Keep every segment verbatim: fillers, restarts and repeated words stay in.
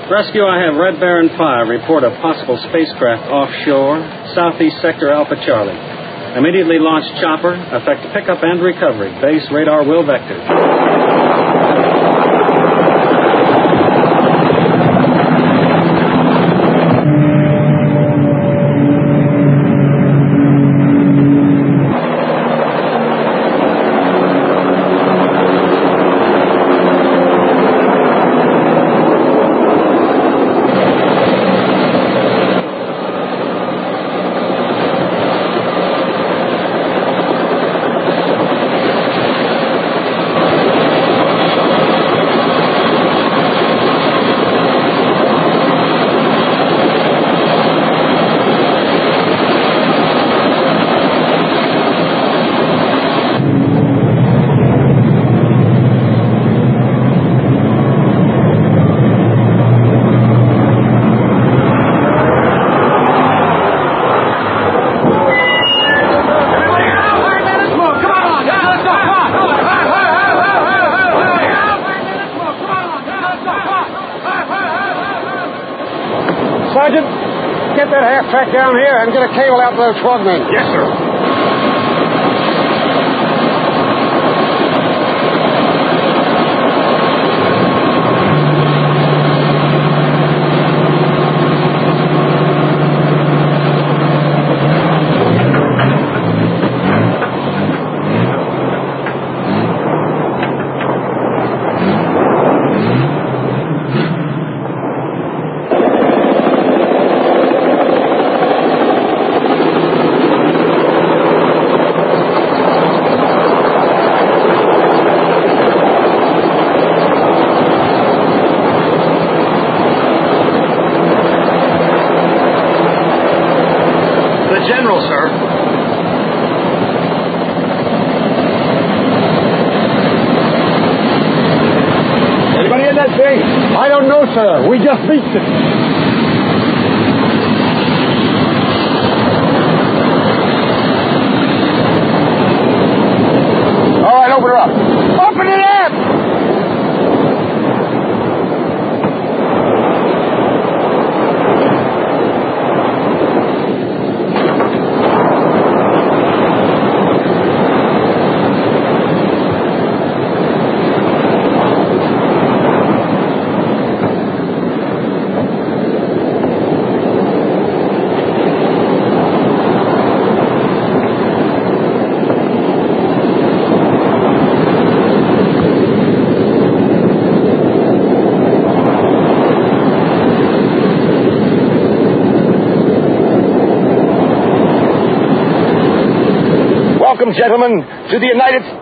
Rescue, I have Red Baron five report a possible spacecraft offshore, southeast sector Alpha Charlie. Immediately launch chopper, effect pickup and recovery. Base radar will vector. Sergeant, get that half-track down here and get a cable out to those frogmen. Yes, sir. General, sir. Anybody in that thing? I don't know, sir. We just beached it. All right, open her up. Open it up! Welcome, gentlemen, to the United States.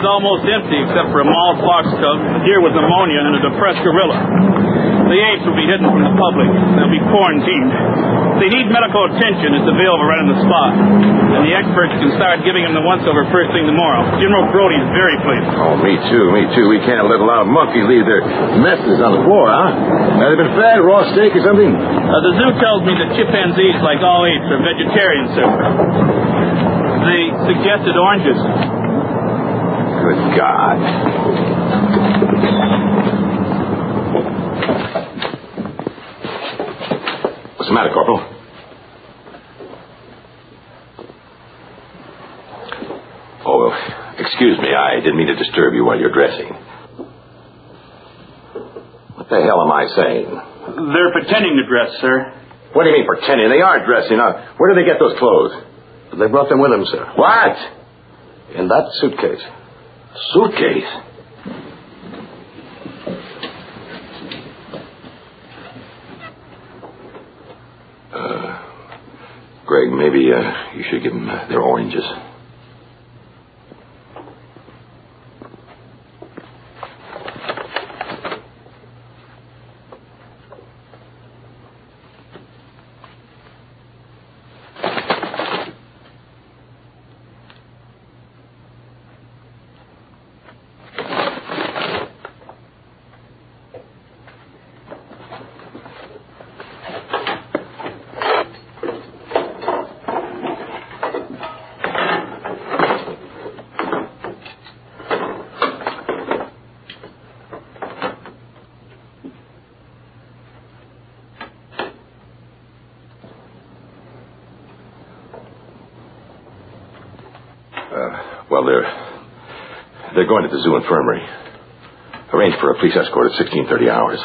almost empty except for a mauled fox cub, a deer with pneumonia, and a depressed gorilla. The apes will be hidden from the public. They'll be quarantined. If they need medical attention, it's available right on the spot. And the experts can start giving them the once-over first thing tomorrow. General Brody's very pleased. Oh, me too, me too. We can't let a lot of monkeys leave their messes on the floor, huh? Have they been fed, raw steak or something? Uh, the zoo tells me that chimpanzees, like all apes, are vegetarians, sir. They suggested oranges. Good God. What's the matter, Corporal? Oh, excuse me. I didn't mean to disturb you while you're dressing. What the hell am I saying? They're pretending to dress, sir. What do you mean pretending? They aren't dressing. Now, where did they get those clothes? They brought them with them, sir. What? In that suitcase. Suitcase? Uh, Greg, maybe uh, you should give them uh, their oranges. Well, they're they're going to the zoo infirmary. Arranged for a police escort at sixteen thirty hours.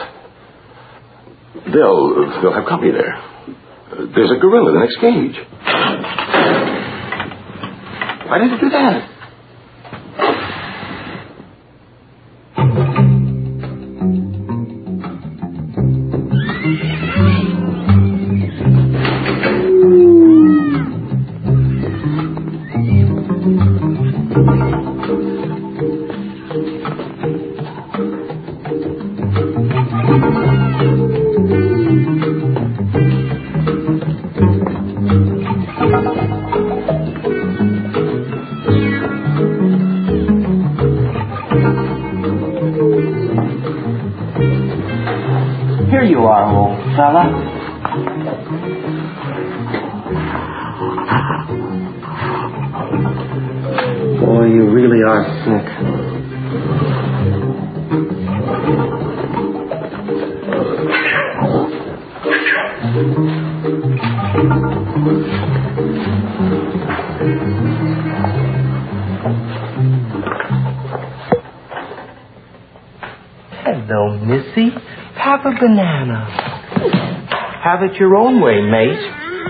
They'll they'll have company there. There's a gorilla in the next cage. Why did you do that? Here you are, old fella. Boy, you really are sick. Hello, Missy. Have a banana. Have it your own way, mate.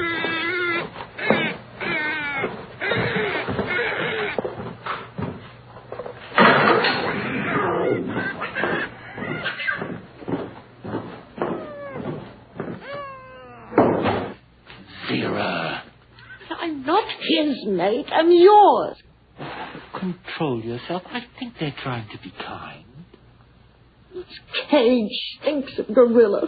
Vera. I'm not his, mate. I'm yours. Control yourself. I think they're trying to be kind. This cage stinks of gorilla.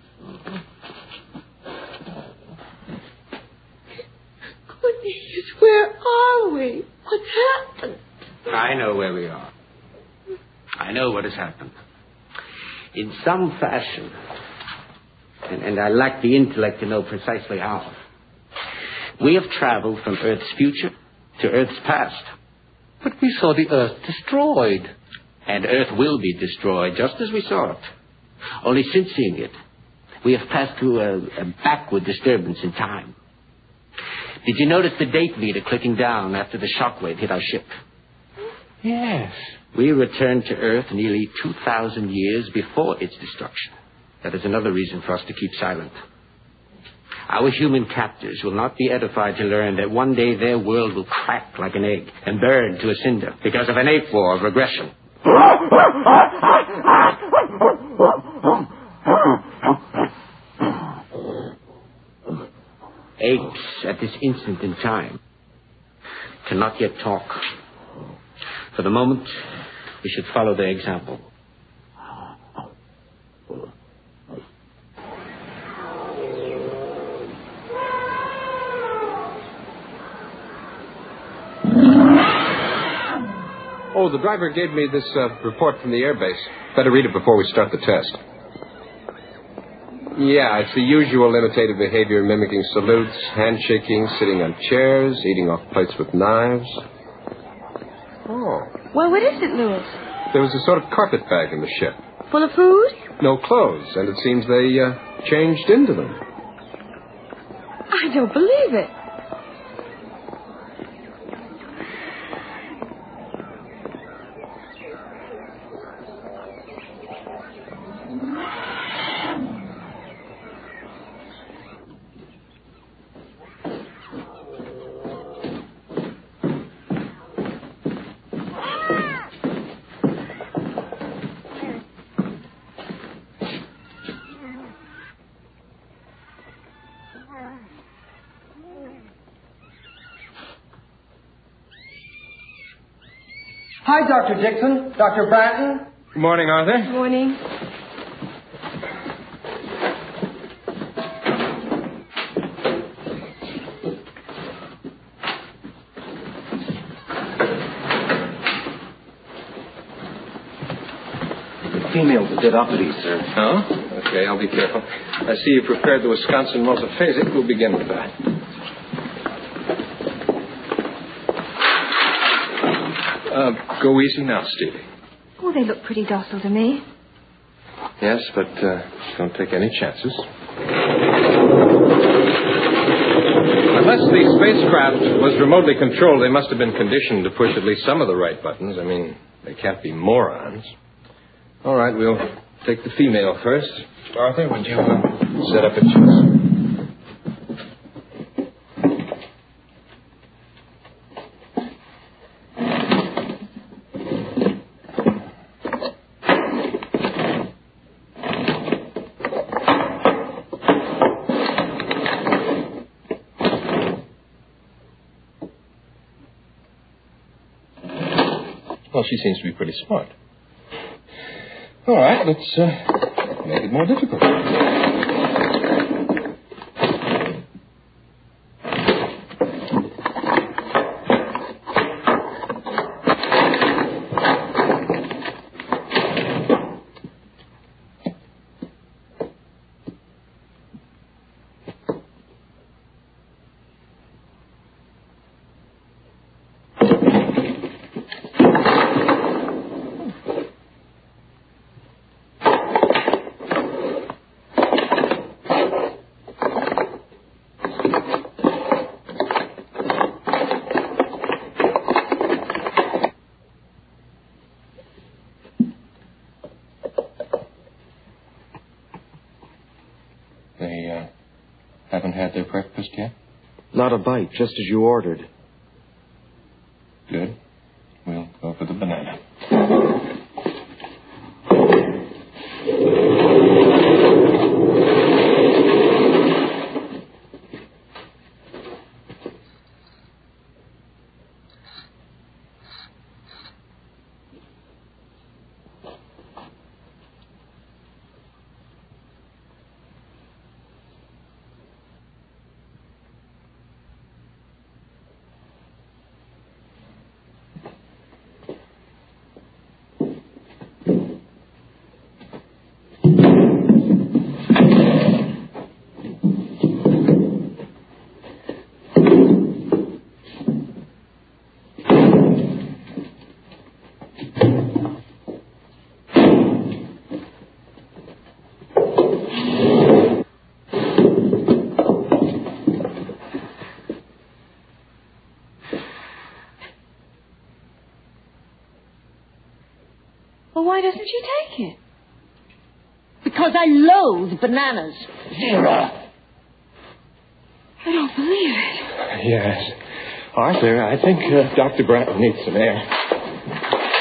Cornelius, where are we? What's happened? I know where we are. I know what has happened. In some fashion, and, and I lack the intellect to know precisely how, we have traveled from Earth's future to Earth's past. But we saw the Earth destroyed. And Earth will be destroyed, just as we saw it. Only since seeing it, we have passed through a, a backward disturbance in time. Did you notice the date meter clicking down after the shockwave hit our ship? Yes. We returned to Earth nearly two thousand years before its destruction. That is another reason for us to keep silent. Our human captors will not be edified to learn that one day their world will crack like an egg and burn to a cinder because of an ape war of regression. Apes, at this instant in time, cannot yet talk. For the moment, we should follow their example. Oh, the driver gave me this uh, report from the airbase. Better read it before we start the test. Yeah, it's the usual imitative behavior, mimicking salutes, handshaking, sitting on chairs, eating off plates with knives. Oh. Well, what is it, Louis? There was a sort of carpet bag in the ship. Full of food? No clothes, and it seems they uh, changed into them. I don't believe it. Hi, Doctor Dixon. Doctor Bratton. Good morning, Arthur. Good morning. The female's a bit uppity, sir. Oh? Okay, I'll be careful. I see you prepared the Wisconsin multiphasic. We'll begin with that. Uh, go easy now, Stevie. Oh, they look pretty docile to me. Yes, but uh, don't take any chances. Unless the spacecraft was remotely controlled, they must have been conditioned to push at least some of the right buttons. I mean, they can't be morons. All right, we'll take the female first. Arthur, would you uh, set up a choice? Well, she seems to be pretty smart. All right, let's uh, make it more difficult. They uh, haven't had their breakfast yet? Not a bite, just as you ordered. Good. We'll go for the banana. Well, why doesn't she take it? Because I loathe bananas. Vera! I don't believe it. Yes. Arthur, I think uh, Doctor Bratton needs some air.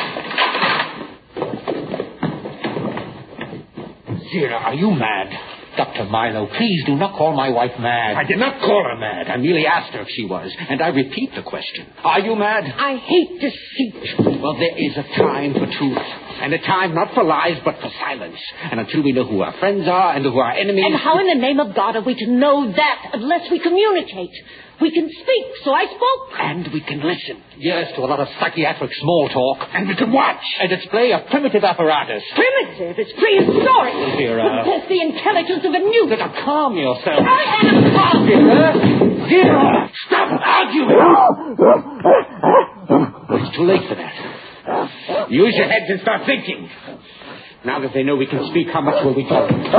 Zira, are you mad? Doctor Milo, please do not call my wife mad. I did not call her mad. I merely asked her if she was. And I repeat the question. Are you mad? I hate deceit. Well, there is a time for truth. And a time not for lies, but for silence. And until we know who our friends are and who our enemies... And how in the name of God are we to know that unless we communicate? We can speak, so I spoke. And we can listen. Yes, to a lot of psychiatric small talk. And we can watch. And display a primitive apparatus. Primitive? It's prehistoric. Well, Vera. It possesses the intelligence of a newt. Now, calm yourself. I am calm. Vera. Vera. Stop arguing. It's too late for that. Use your heads and start thinking. Now that they know we can speak, how much will we tell them?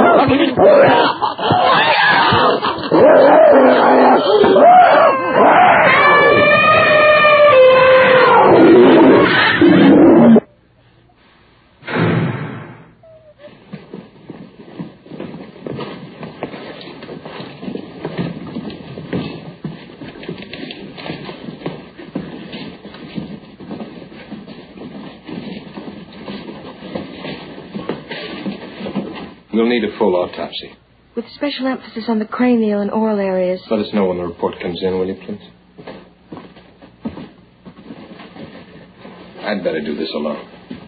We'll need a full autopsy. With special emphasis on the cranial and oral areas. Let us know when the report comes in, will you, please? I'd better do this alone.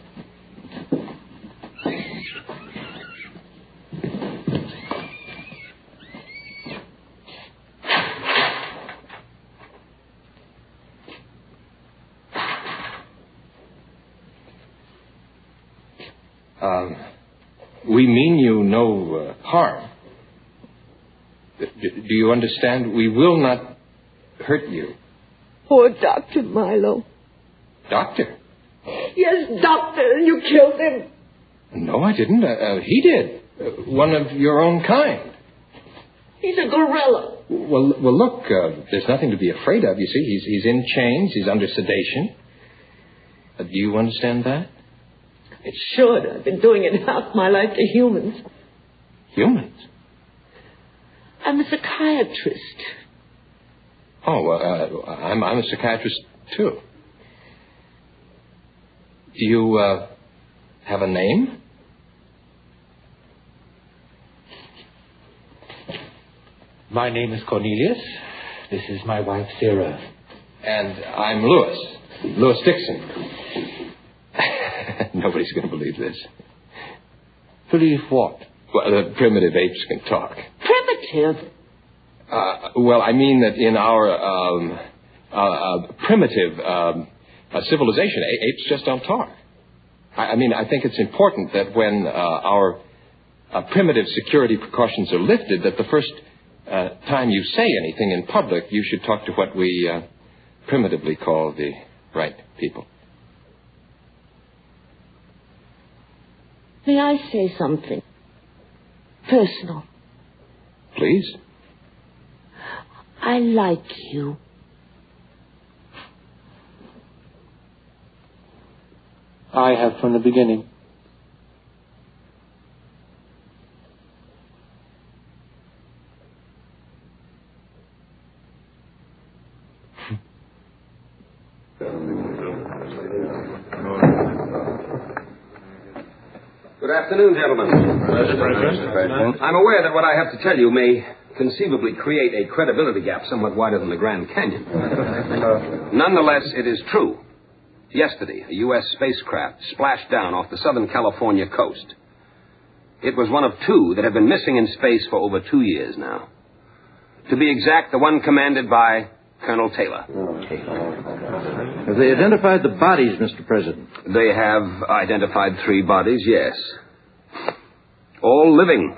Um... We mean you no uh, harm. D- do you understand? We will not hurt you. Poor Doctor Milo. Doctor? Yes, Doctor. You killed him. No, I didn't. Uh, uh, he did. Uh, one of your own kind. He's a gorilla. Well, well, look, uh, there's nothing to be afraid of, you see. He's, he's in chains. He's under sedation. Uh, do you understand that? It should. I've been doing it half my life to humans. Humans? I'm a psychiatrist. Oh, uh, I'm, I'm a psychiatrist, too. Do you uh, have a name? My name is Cornelius. This is my wife, Sarah. And I'm Lewis. Lewis Dixon. Nobody's going to believe this. Believe what? Well, the primitive apes can talk. Primitive? Uh, well, I mean that in our um, uh, uh, primitive um, uh, civilization, a- apes just don't talk. I-, I mean, I think it's important that when uh, our uh, primitive security precautions are lifted, that the first uh, time you say anything in public, you should talk to what we uh, primitively call the right people. May I say something personal? Please. I like you. I have from the beginning. Good afternoon, gentlemen. President. I'm aware that what I have to tell you may conceivably create a credibility gap somewhat wider than the Grand Canyon. Nonetheless, it is true. Yesterday, a U S spacecraft splashed down off the Southern California coast. It was one of two that have been missing in space for over two years now. To be exact, the one commanded by Colonel Taylor. Have they identified the bodies, Mister President? They have identified three bodies, yes. All living.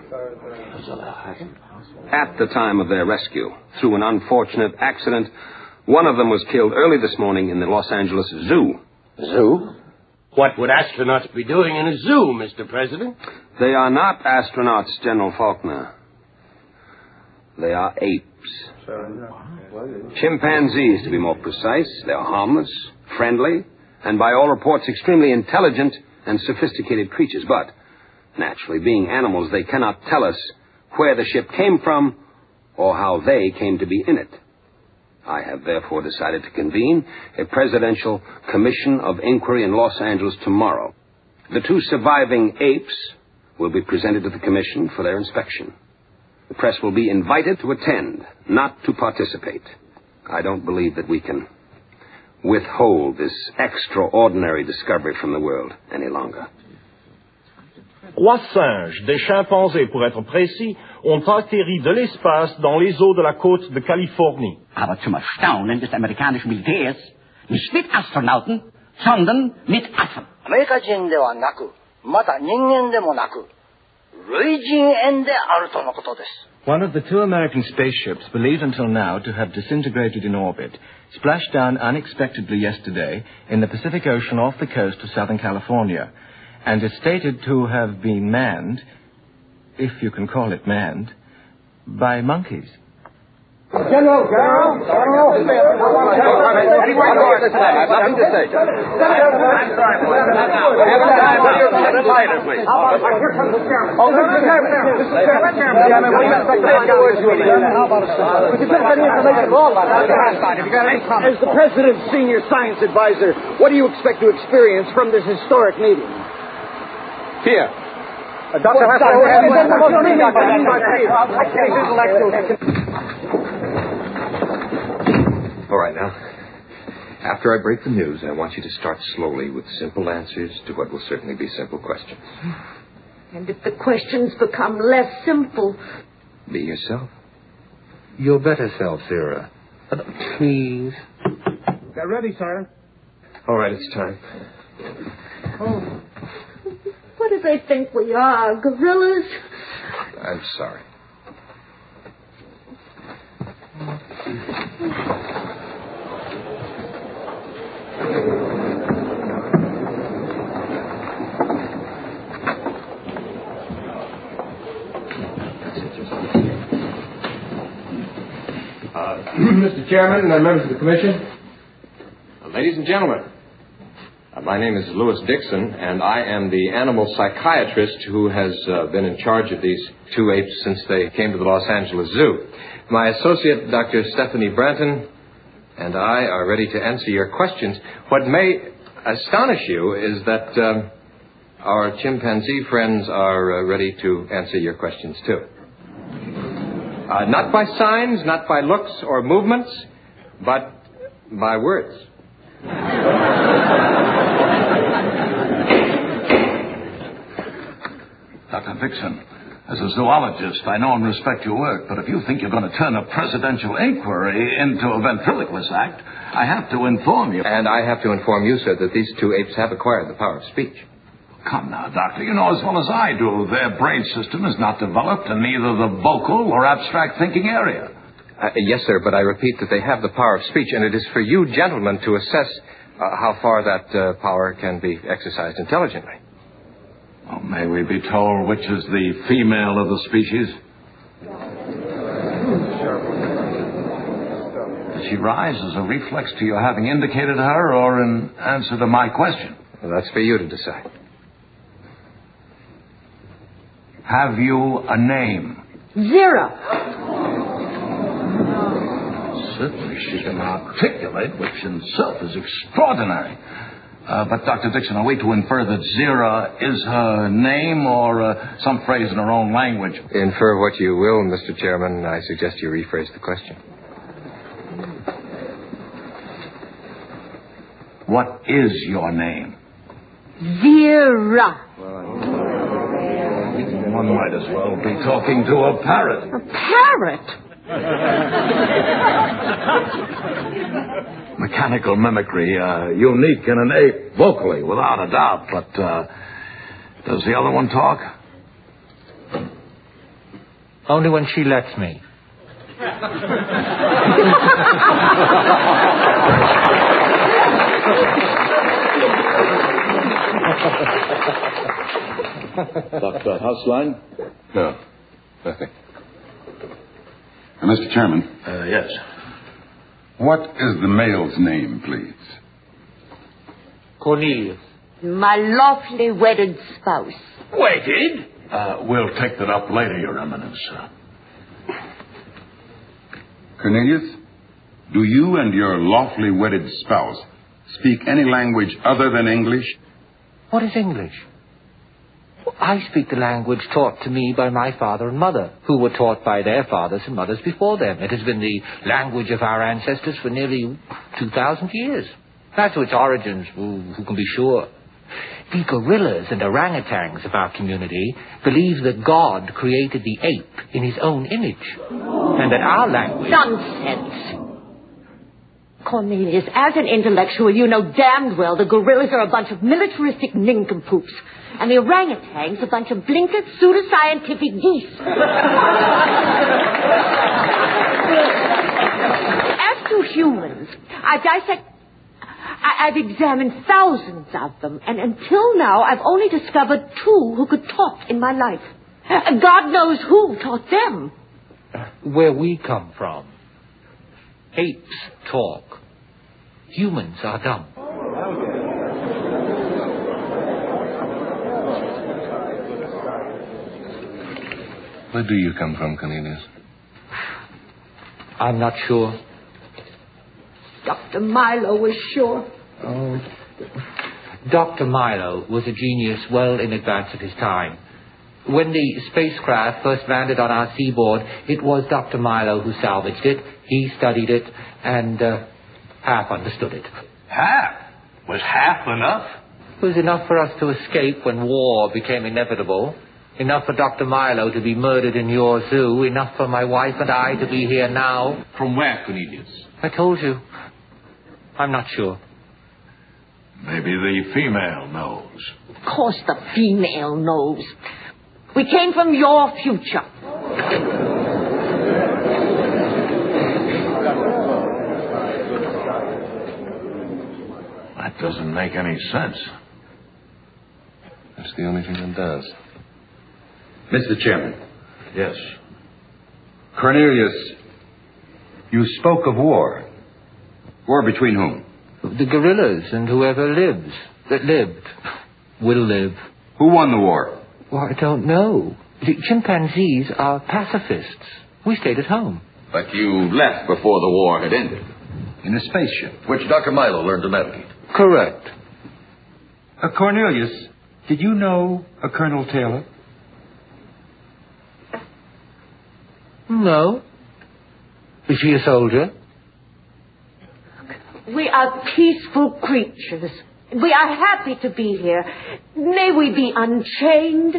At the time of their rescue, through an unfortunate accident, one of them was killed early this morning in the Los Angeles Zoo. Zoo? What would astronauts be doing in a zoo, Mister President? They are not astronauts, General Faulkner. They are apes. Chimpanzees, to be more precise. They are harmless, friendly, and by all reports extremely intelligent and sophisticated creatures. But, naturally, being animals, they cannot tell us where the ship came from or how they came to be in it. I have therefore decided to convene a presidential commission of inquiry in Los Angeles tomorrow. The two surviving apes will be presented to the commission for their inspection. The press will be invited to attend, not to participate. I don't believe that we can withhold this extraordinary discovery from the world any longer. Trois singes, des chimpanzés pour être précis, ont atterri de l'espace dans les eaux de la côte de Californie. Aber zum Erstaunen des amerikanischen Militärs nicht mit Astronauten, sondern mit Affen. アメリカ人ではなく、また人間でもなく、類人猿であるとのことです。 One of the two American spaceships, believed until now to have disintegrated in orbit, splashed down unexpectedly yesterday in the Pacific Ocean off the coast of Southern California, and is stated to have been manned, if you can call it manned, by monkeys. General, General, General. I've nothing to say. Here comes the chairman. Oh, Mister Chairman. Mister Chairman. As the President's senior science advisor, what do you expect to experience from this historic meeting? Here. Uh, Doctor All right, now, after I break the news, I want you to start slowly with simple answers to what will certainly be simple questions. And if the questions become less simple... Be yourself. Your better self, Sarah. Uh, please. They're ready, sir. All right, it's time. Oh. What do they think we are, gorillas? I'm sorry. Uh, Mister Chairman and members of the Commission. Uh, ladies and gentlemen, uh, my name is Lewis Dixon, and I am the animal psychiatrist who has uh, been in charge of these two apes since they came to the Los Angeles Zoo. My associate, Doctor Stephanie Branton, and I are ready to answer your questions. What may astonish you is that um, our chimpanzee friends are uh, ready to answer your questions, too. Uh, not by signs, not by looks or movements, but by words. Doctor Dixon, as a zoologist, I know and respect your work, but if you think you're going to turn a presidential inquiry into a ventriloquist act, I have to inform you. And I have to inform you, sir, that these two apes have acquired the power of speech. Come now, Doctor, you know as well as I do, their brain system is not developed in either the vocal or abstract thinking area. Uh, yes, sir, but I repeat that they have the power of speech, and it is for you gentlemen to assess uh, how far that uh, power can be exercised intelligently. Oh, may we be told which is the female of the species? Did she rise as a reflex to your having indicated her or in answer to my question? Well, that's for you to decide. Have you a name? Zero. Certainly she can articulate, which in itself is extraordinary. Uh, but, Doctor Dixon, are we to infer that Zira is her name or uh, some phrase in her own language? Infer what you will, Mister Chairman. I suggest you rephrase the question. What is your name? Zira. One might as well be talking to a parrot. A parrot? Mechanical mimicry, uh, unique in an ape vocally, without a doubt. But uh, does the other one talk? Only when she lets me. Doctor Hauslein? No, nothing. Uh, Mister Chairman. Uh, yes. What is the male's name, please? Cornelius. My lawfully wedded spouse. Wedded? Uh, we'll take that up later, Your Eminence. Cornelius, do you and your lawfully wedded spouse speak any language other than English? What is English? I speak the language taught to me by my father and mother, who were taught by their fathers and mothers before them. It has been the language of our ancestors for nearly two thousand years. As to its origins, who, who can be sure? The gorillas and orangutans of our community believe that God created the ape in his own image, and that our language... Nonsense. Cornelius, as an intellectual, you know damned well the gorillas are a bunch of militaristic nincompoops, and the orangutans a bunch of blinkered pseudoscientific geese. As to humans, I dissect... I, I've examined thousands of them, and until now I've only discovered two who could talk in my life. Uh, God knows who taught them. Where we come from, apes talk. Humans are dumb. Where do you come from, Cornelius? I'm not sure. Doctor Milo was sure. Oh. Doctor Milo was a genius well in advance of his time. When the spacecraft first landed on our seaboard, it was Doctor Milo who salvaged it. He studied it and uh, half understood it. Half? Was half enough? It was enough for us to escape when war became inevitable. Enough for Doctor Milo to be murdered in your zoo. Enough for my wife and I to be here now. From where, Cornelius? I told you. I'm not sure. Maybe the female knows. Of course the female knows. We came from your future. That doesn't make any sense. That's the only thing that does. Mister Chairman. Yes. Cornelius, you spoke of war. War between whom? The gorillas and whoever lives, that lived, will live. Who won the war? Well, I don't know. The chimpanzees are pacifists. We stayed at home. But you left before the war had ended. In a spaceship. Which Doctor Milo learned to navigate. Correct. Uh, Cornelius, did you know a Colonel Taylor? No. Is she a soldier? We are peaceful creatures. We are happy to be here. May we be unchained.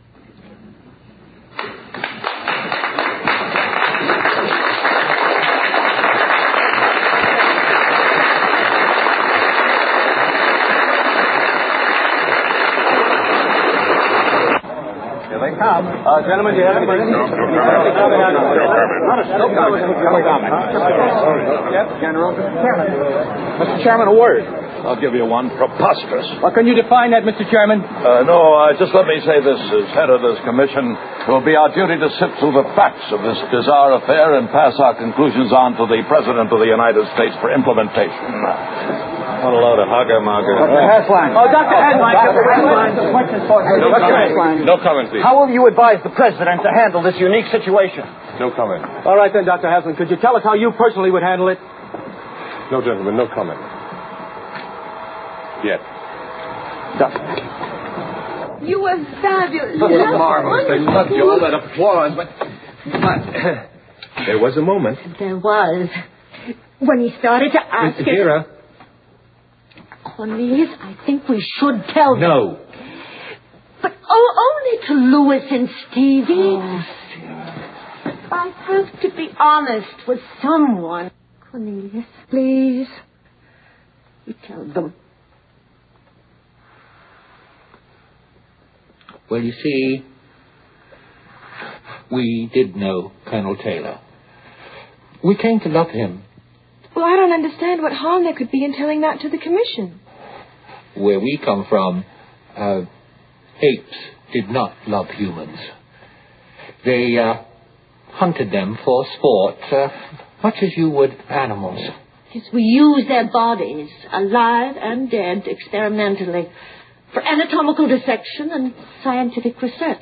Here they come. Uh, gentlemen, do you have anybody? No, no, Yes, General. Chairman. Mister Chairman, a word. I'll give you one. Preposterous. Well, can you define that, Mister Chairman? Uh, no, uh, just let me say this. As head of this commission, it will be our duty to sift through the facts of this bizarre affair and pass our conclusions on to the President of the United States for implementation. What a load of hugger-mugger. Doctor Hasline. Oh, Doctor Hasline. Doctor Hasline. Doctor Hasline. No comment, please. How will you advise the President to handle this unique situation? No comment. All right, then, Doctor Hasline. Could you tell us how you personally would handle it? No, gentlemen, no comment. Yet. Doctor. You were fabulous. Oh, marvelous. They loved you. All that applause, but... But... There was a moment. There was. When he started to ask Mister Vera. Cornelius, I think we should tell them. No. But oh, only to Louis and Stevie. Oh, I have to be honest with someone. Cornelius, please. You tell them. Well, you see, we did know Colonel Taylor. We came to love him. Well, I don't understand what harm there could be in telling that to the commission. Where we come from, uh, apes did not love humans. They uh, hunted them for sport, uh, much as you would animals. Yes, we use their bodies, alive and dead, experimentally, for anatomical dissection and scientific research.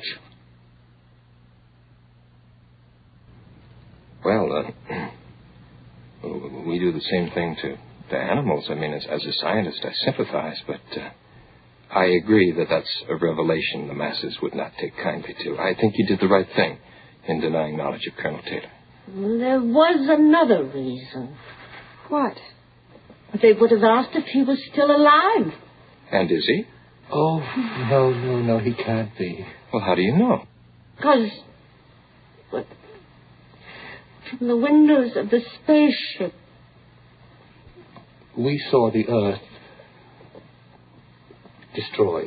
Well, uh, we do the same thing to, to animals. I mean, as, as a scientist, I sympathize, but uh, I agree that that's a revelation the masses would not take kindly to. I think you did the right thing in denying knowledge of Colonel Taylor. There was another reason. What? They would have asked if he was still alive. And is he? Oh, no, no, no, he can't be. Well, how do you know? Because... What? From the windows of the spaceship. We saw the Earth destroyed.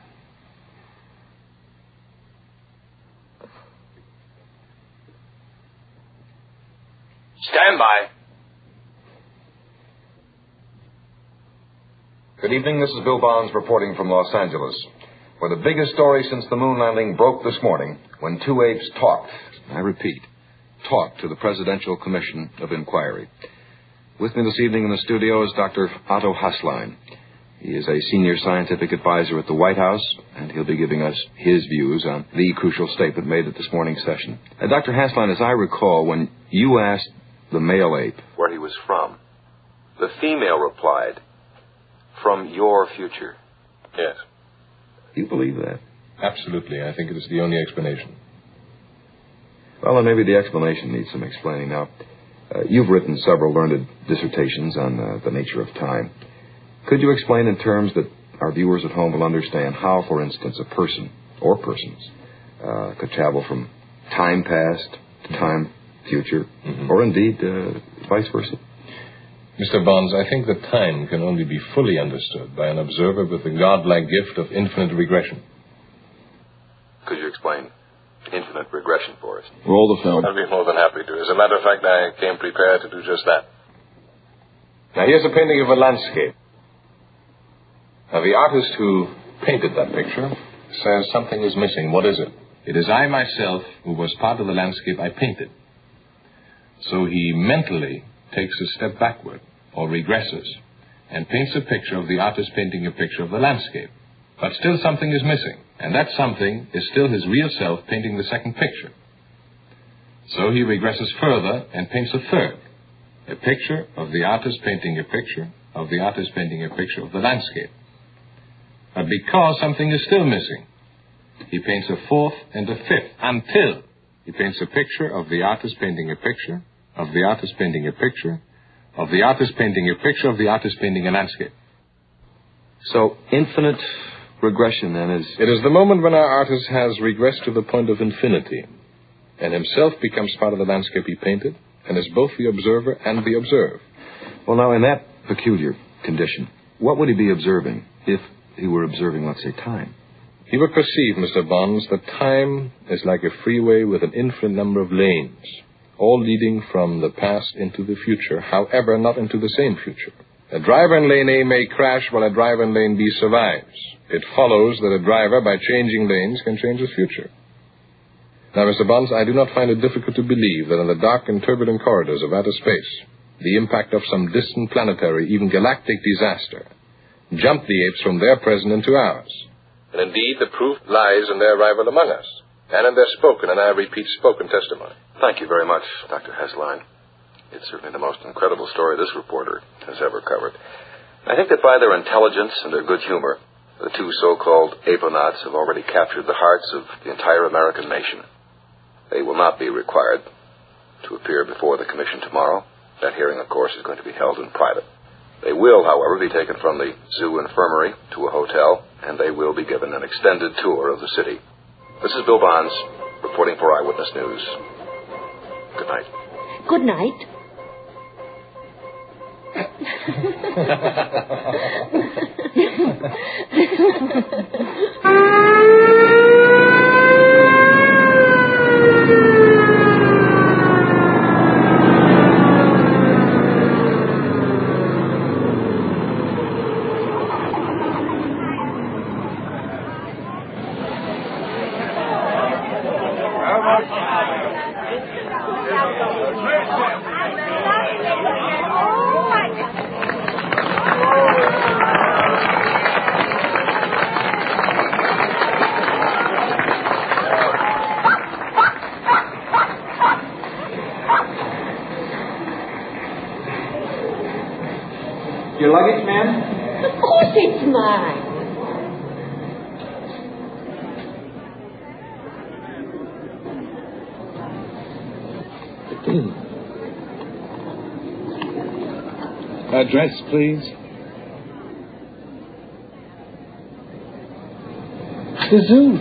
Stand by. Good evening. This is Bill Bonds reporting from Los Angeles, where the biggest story since the moon landing broke this morning when two apes talked. I repeat, talked to the Presidential Commission of Inquiry. With me this evening in the studio is Doctor Otto Haslein. He is a senior scientific advisor at the White House, and he'll be giving us his views on the crucial statement made at this morning's session. Uh, Doctor Haslein, as I recall, when you asked the male ape where he was from, the female replied, "From your future." Yes. Do you believe that? Absolutely. I think it is the only explanation. Well, then maybe the explanation needs some explaining. Now, uh, you've written several learned dissertations on uh, the nature of time. Could you explain in terms that our viewers at home will understand how, for instance, a person or persons uh, could travel from time past to time future, mm-hmm. or indeed uh, vice versa? Mister Bonds, I think that time can only be fully understood by an observer with the godlike gift of infinite regression. Could you explain infinite regression for us? Roll the film. I'd be more than happy to. As a matter of fact, I came prepared to do just that. Now, here's a painting of a landscape. Now, the artist who painted that picture says something is missing. What is it? It is I myself who was part of the landscape I painted. So he mentally takes a step backward, or regresses, and paints a picture of the artist painting a picture of the landscape. But still something is missing, and that something is still his real self painting the second picture. So he regresses further and paints a third, a picture of the artist painting a picture of the artist painting a picture of the landscape. But because something is still missing, he paints a fourth and a fifth, until he paints a picture of the artist painting a picture of the artist painting a picture of the artist painting a picture of the artist painting a landscape. So infinite regression, then, is... It is the moment when our artist has regressed to the point of infinity, and himself becomes part of the landscape he painted, and is both the observer and the observed. Well, now, in that peculiar condition, what would he be observing if he were observing, let's say, time? He would perceive, Mister Bonds, that time is like a freeway with an infinite number of lanes, all leading from the past into the future, however, not into the same future. A driver in lane A may crash while a driver in lane B survives. It follows that a driver, by changing lanes, can change his future. Now, Mister Bonds, I do not find it difficult to believe that in the dark and turbulent corridors of outer space, the impact of some distant planetary, even galactic disaster, jumped the apes from their present into ours. And indeed, the proof lies in their arrival among us, and in their spoken, and I repeat, spoken testimony. Thank you very much, Doctor Haslein. It's certainly the most incredible story this reporter has ever covered. I think that by their intelligence and their good humor, the two so-called aponauts have already captured the hearts of the entire American nation. They will not be required to appear before the commission tomorrow. That hearing, of course, is going to be held in private. They will, however, be taken from the zoo infirmary to a hotel, and they will be given an extended tour of the city. This is Bill Bonds, reporting for Eyewitness News. Good night. Good night. Your luggage, ma'am? Of course it's mine. Address, please. The zoo.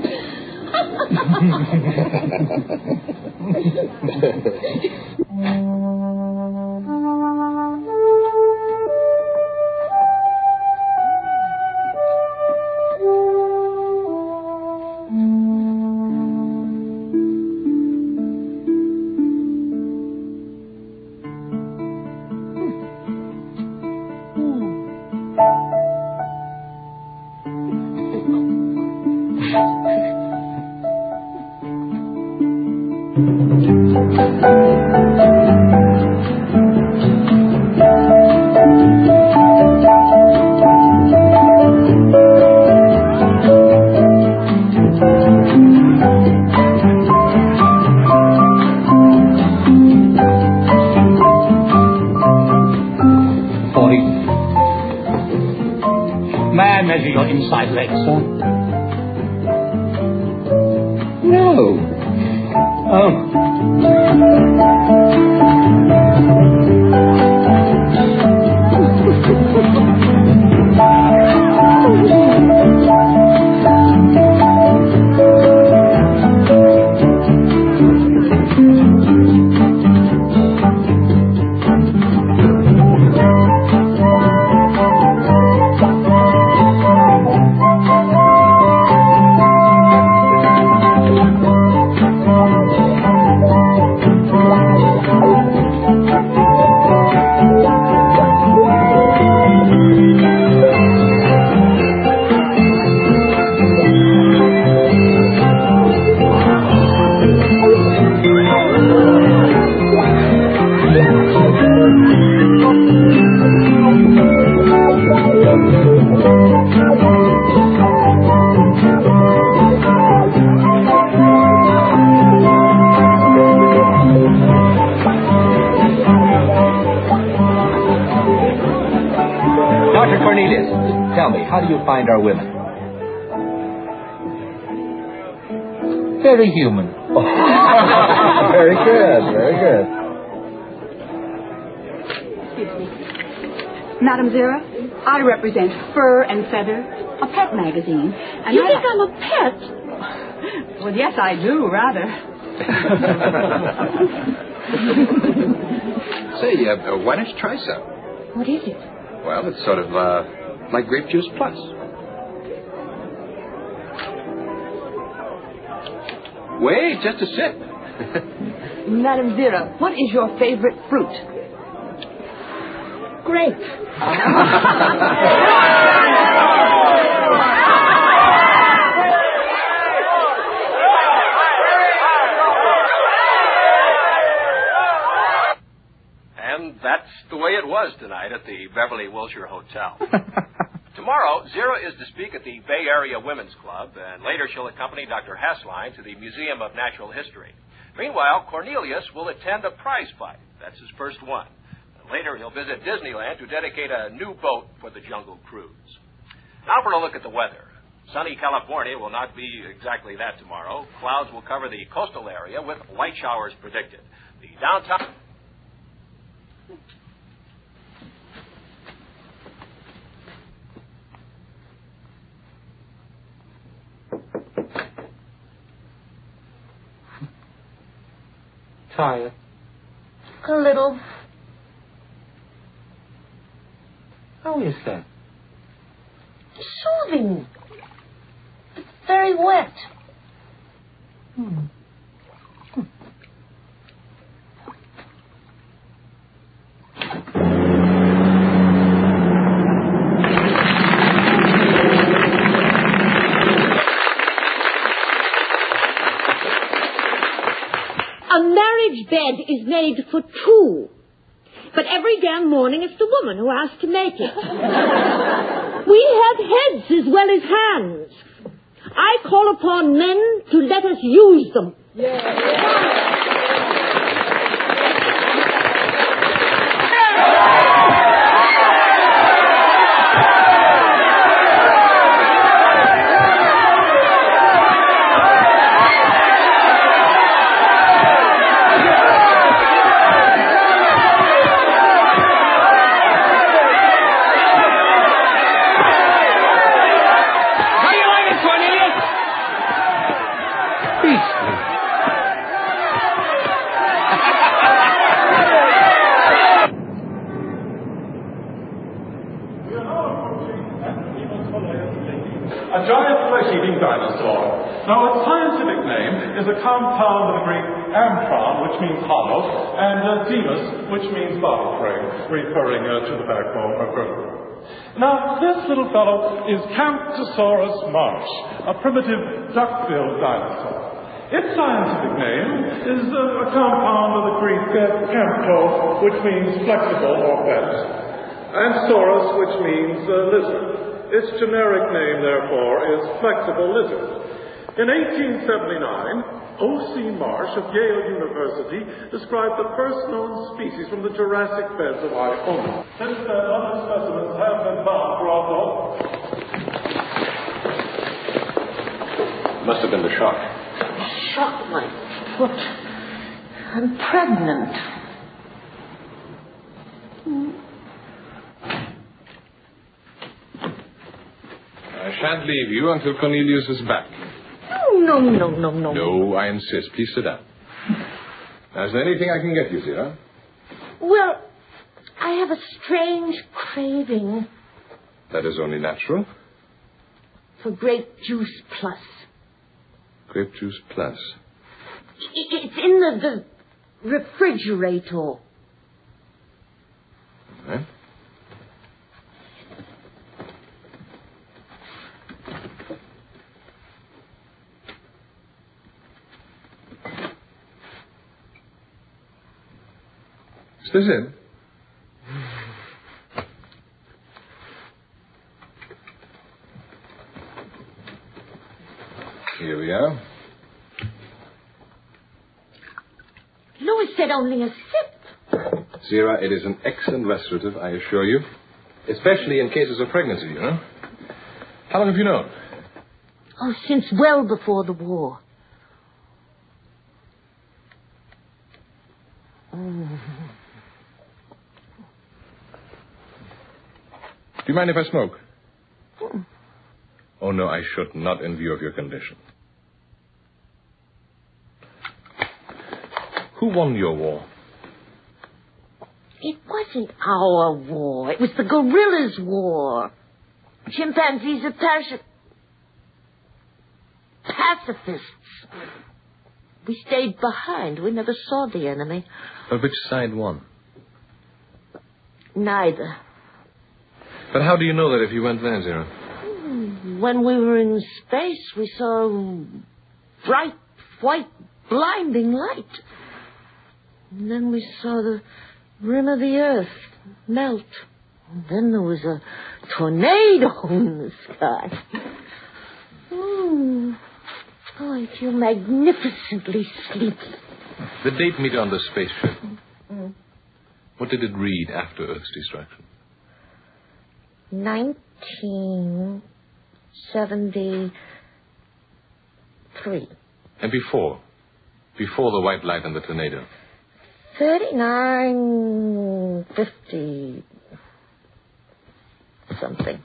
Inside legs, sir? No. Oh. Doctor Cornelius, tell me, how do you find our women? Very human. Very good, very good. Excuse me. Madam Zira, I represent Fur and Feather, a pet magazine. And you I think I'm a pet? Well, yes, I do, rather. Say, uh, uh, why don't you try some? What is it? Well, it's sort of uh, like grape juice plus. Wait, just a sip. Madam Zira, what is your favorite fruit? Grape. And that's the way it was tonight at the Beverly Wilshire Hotel. Tomorrow, Zira is to speak at the Bay Area Women's Club, and later she'll accompany Doctor Hasline to the Museum of Natural History. Meanwhile, Cornelius will attend a prize fight. That's his first one. And later, he'll visit Disneyland to dedicate a new boat for the Jungle Cruise. Now for a look at the weather. Sunny California will not be exactly that tomorrow. Clouds will cover the coastal area with light showers predicted. The downtown... Tired. A little. How is that? Soothing. It's very wet. Hmm. A marriage bed is made for two. But every damn morning it's the woman who has to make it. We have heads as well as hands. I call upon men to let us use them. Yeah. scientific name is a compound of the Greek ampron, which means hollow, and uh, demus, which means body frame, referring uh, to the backbone or vertebra. Now, this little fellow is Camptosaurus marsh, a primitive duck-billed dinosaur. Its scientific name is uh, a compound of the Greek uh, campto, which means flexible or bent, and saurus, which means uh, lizard. Its generic name, therefore, is flexible lizard. In eighteen seventy-nine, O C Marsh of Yale University described the first known species from the Jurassic beds of Iona. Since then, other specimens have been found throughout the world. Must have been the shock. Shock my foot. I'm pregnant. I shan't leave you until Cornelius is back. No, no, no, no, no. No, I insist. Please sit down. Now, is there anything I can get you, Zira? Well, I have a strange craving. That is only natural. For grape juice plus. Grape juice plus. It's in the, the refrigerator. Right. Is this it? Here we are. Louis said only a sip. Zira, it is an excellent restorative, I assure you. Especially in cases of pregnancy, you know. How long have you known? Oh, since well before the war. Oh. Do you mind if I smoke? Hmm. Oh, no, I should not in view of your condition. Who won your war? It wasn't our war. It was the gorillas' war. Chimpanzees are paci- pacifists. We stayed behind. We never saw the enemy. But which side won? Neither. But how do you know that if you went there, Zira? When we were in space, we saw bright, white, blinding light. And then we saw the rim of the earth melt. And then there was a tornado in the sky. Mm. Oh, I feel magnificently sleepy. The date meter on the spaceship. Mm. What did it read after Earth's destruction? Nineteen seventy-three. And before? Before the white light and the tornado? Thirty-nine fifty something.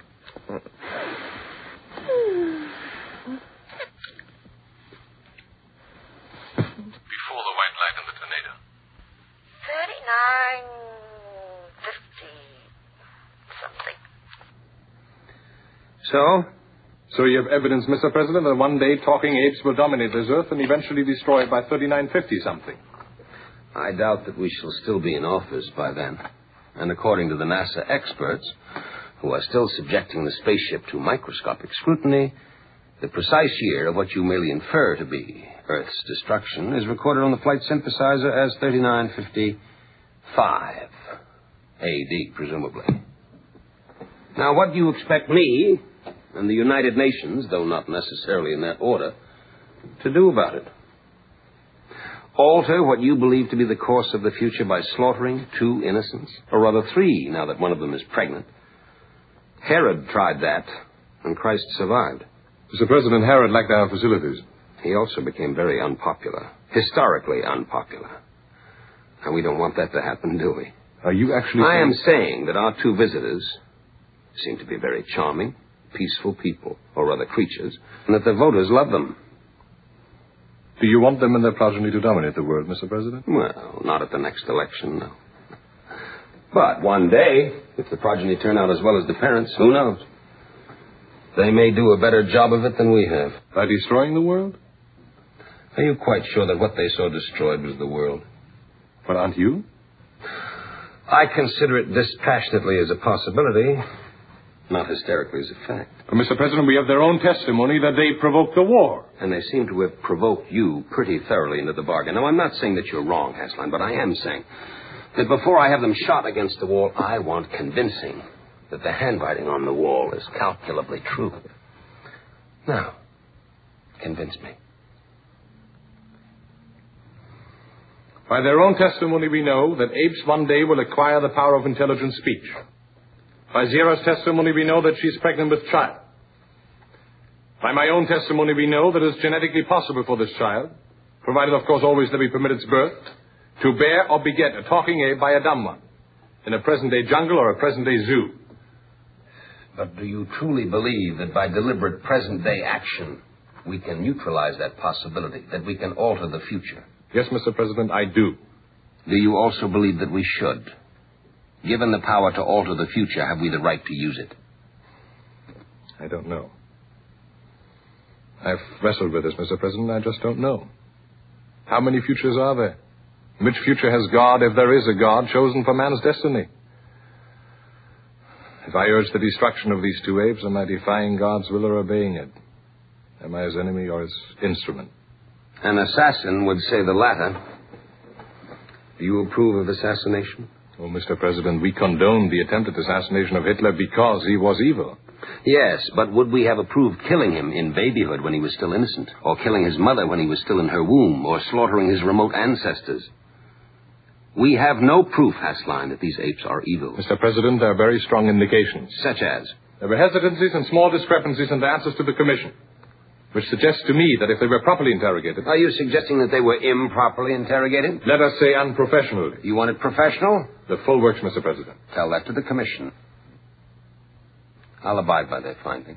Before the white light and the tornado? Thirty-nine fifty something. So? So you have evidence, Mister President, that one day talking apes will dominate this Earth and eventually destroy it by thirty-nine fifty something. I doubt that we shall still be in office by then. And according to the NASA experts, who are still subjecting the spaceship to microscopic scrutiny, the precise year of what you merely infer to be Earth's destruction is recorded on the flight synthesizer as thirty-nine fifty-five A D, presumably. Now, what do you expect me and the United Nations, though not necessarily in that order, to do about it? Alter what you believe to be the course of the future by slaughtering two innocents? Or rather three, now that one of them is pregnant. Herod tried that, and Christ survived. Mister President, Herod lacked our facilities. He also became very unpopular. Historically unpopular. And we don't want that to happen, do we? Are you actually... I am saying that our two visitors seem to be very charming, peaceful people, or rather creatures, and that the voters love them. Do you want them and their progeny to dominate the world, Mister President? Well, not at the next election, no. But one day, if the progeny turn out as well as the parents, who knows? They may do a better job of it than we have. By destroying the world? Are you quite sure that what they saw destroyed was the world? But aren't you? I consider it dispassionately as a possibility, not hysterically as a fact. But, Mister President, we have their own testimony that they provoked the war. And they seem to have provoked you pretty thoroughly into the bargain. Now, I'm not saying that you're wrong, Hasline, but I am saying that before I have them shot against the wall, I want convincing that the handwriting on the wall is calculably true. Now, convince me. By their own testimony, we know that apes one day will acquire the power of intelligent speech. By Zira's testimony, we know that she's pregnant with child. By my own testimony, we know that it's genetically possible for this child, provided, of course, always that we permit its birth, to bear or beget a talking ape by a dumb one, in a present-day jungle or a present-day zoo. But do you truly believe that by deliberate present-day action, we can neutralize that possibility, that we can alter the future? Yes, Mister President, I do. Do you also believe that we should? Given the power to alter the future, have we the right to use it? I don't know. I've wrestled with this, Mister President. I just don't know. How many futures are there? Which future has God, if there is a God, chosen for man's destiny? If I urge the destruction of these two apes, am I defying God's will or obeying it? Am I his enemy or his instrument? An assassin would say the latter. Do you approve of assassination? Oh, Mister President, we condoned the attempted assassination of Hitler because he was evil. Yes, but would we have approved killing him in babyhood when he was still innocent? Or killing his mother when he was still in her womb? Or slaughtering his remote ancestors? We have no proof, Hasline, that these apes are evil. Mister President, there are very strong indications. Such as? There were hesitancies and small discrepancies in the answers to the commission, which suggests to me that if they were properly interrogated... Are you suggesting that they were improperly interrogated? Let us say unprofessionally. You want it professional? The full works, Mister President. Tell that to the commission. I'll abide by their findings.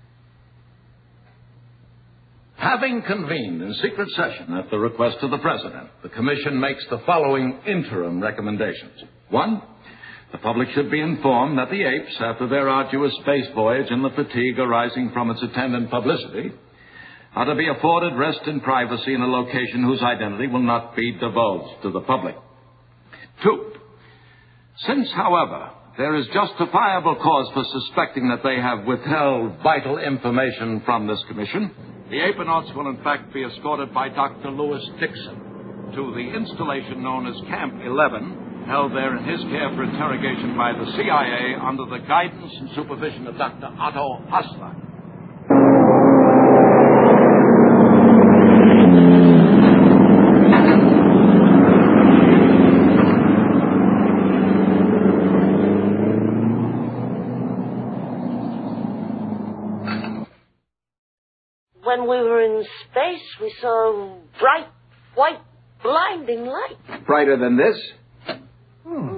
Having convened in secret session at the request of the President, the Commission makes the following interim recommendations. One, the public should be informed that the apes, after their arduous space voyage and the fatigue arising from its attendant publicity, are to be afforded rest and privacy in a location whose identity will not be divulged to the public. Two, since, however, there is justifiable cause for suspecting that they have withheld vital information from this commission, the Apenauts will in fact be escorted by Doctor Lewis Dixon to the installation known as Camp eleven, held there in his care for interrogation by the C I A under the guidance and supervision of Doctor Otto Hasline. When we were in space, we saw bright, white, blinding light. Brighter than this? Hmm.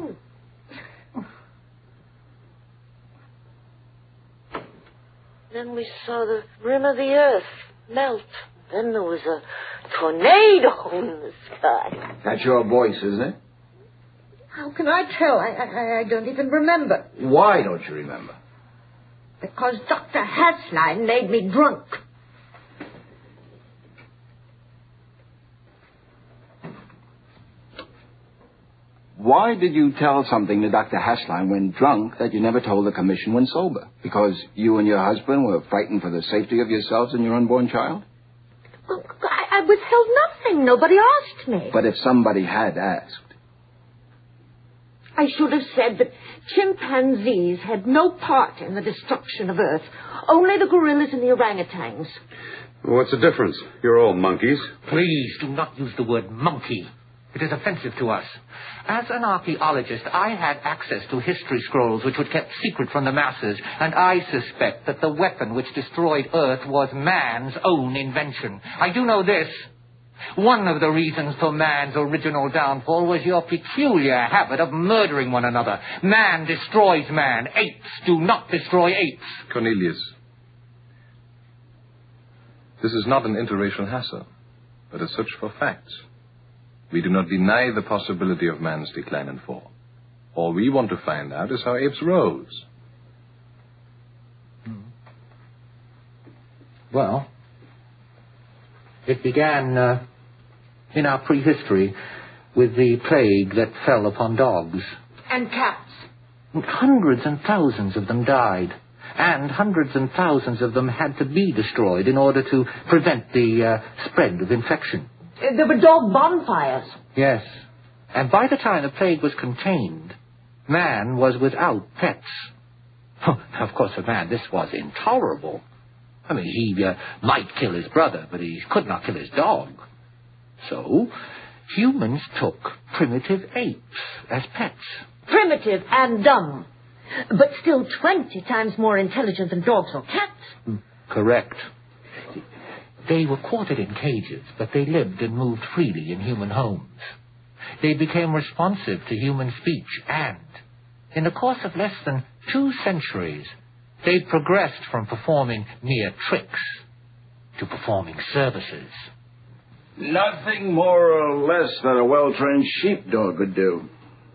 Then we saw the rim of the earth melt. Then there was a tornado in the sky. That's your voice, isn't it? How can I tell? I, I, I don't even remember. Why don't you remember? Because Doctor Hasline made me drunk. Why did you tell something to Doctor Hasline when drunk that you never told the commission when sober? Because you and your husband were frightened for the safety of yourselves and your unborn child? Well, I, I withheld nothing. Nobody asked me. But if somebody had asked? I should have said that chimpanzees had no part in the destruction of Earth. Only the gorillas and the orangutans. Well, what's the difference? You're all monkeys. Please do not use the word monkey. It is offensive to us. As an archaeologist, I had access to history scrolls which were kept secret from the masses, and I suspect that the weapon which destroyed Earth was man's own invention. I do know this. One of the reasons for man's original downfall was your peculiar habit of murdering one another. Man destroys man. Apes do not destroy apes. Cornelius, this is not an interracial hassle, but a search for facts. We do not deny the possibility of man's decline and fall. All we want to find out is how apes rose. Well, It began uh, in our prehistory with the plague that fell upon dogs. And cats. Hundreds and thousands of them died. And hundreds and thousands of them had to be destroyed in order to prevent the uh, spread of infection. Uh, there were dog bonfires. Yes. And by the time the plague was contained, man was without pets. Of course, for man, this was intolerable. I mean, he uh, might kill his brother, but he could not kill his dog. So, humans took primitive apes as pets. Primitive and dumb. But still twenty times more intelligent than dogs or cats. Correct. They were quartered in cages, but they lived and moved freely in human homes. They became responsive to human speech, and in the course of less than two centuries, they progressed from performing mere tricks to performing services. Nothing more or less than a well-trained sheepdog could do.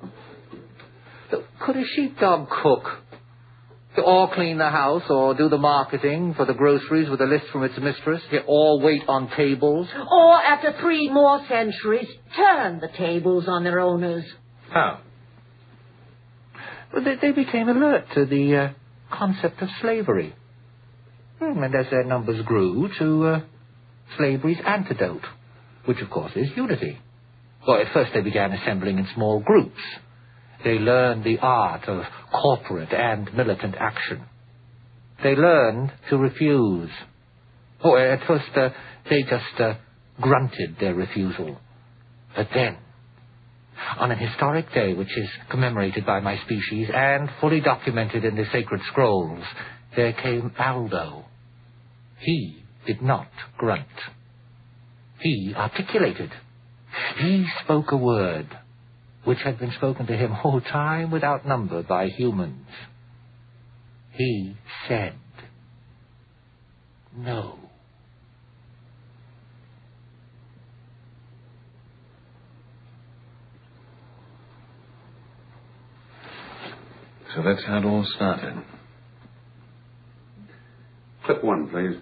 Could a sheepdog cook? Or clean the house, or do the marketing for the groceries with a list from its mistress, or wait on tables? Or, after three more centuries, turn the tables on their owners. How? Well, they, they became alert to the uh, concept of slavery. And as their numbers grew, to uh, slavery's antidote, which, of course, is unity. Well, at first they began assembling in small groups. They learned the art of corporate and militant action. They learned to refuse. Oh, at first uh, they just uh, grunted their refusal. But then, on an historic day which is commemorated by my species and fully documented in the sacred scrolls, there came Aldo. He did not grunt. He articulated. He spoke a word which had been spoken to him all time without number by humans. He said, no. So that's how it all started. Clip one, please.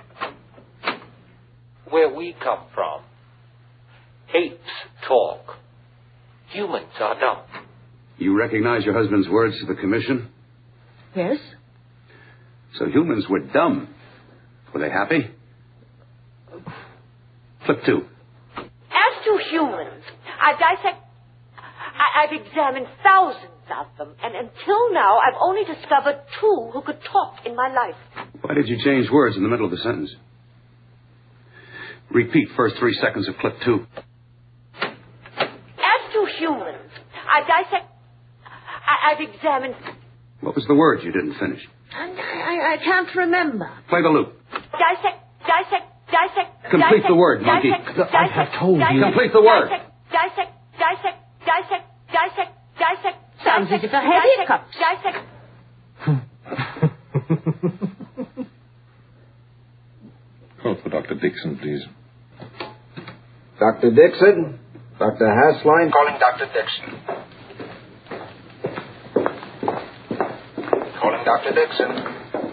Where we come from, apes talk. Humans are dumb. You recognize your husband's words to the commission? Yes. So humans were dumb. Were they happy? Flip two. As to humans, I've dissected... I've examined thousands of them, and until now I've only discovered two who could talk in my life. Why did you change words in the middle of the sentence? Repeat first three seconds of clip two. Humans. I've dissected... I've examined... What was the word you didn't finish? I, I, I can't remember. Play the loop. Dissect, dissect, dissect... Complete dissect, the word, monkey. Dissect, I have told dissect, you. Complete the word. Dissect, dissect, dissect, dissect, dissect, dissect... Sounds as if I had hiccups. Dissect... Call for Doctor Dixon, please. Doctor Dixon? Doctor Hasline? Calling Doctor Dixon. Calling Doctor Dixon.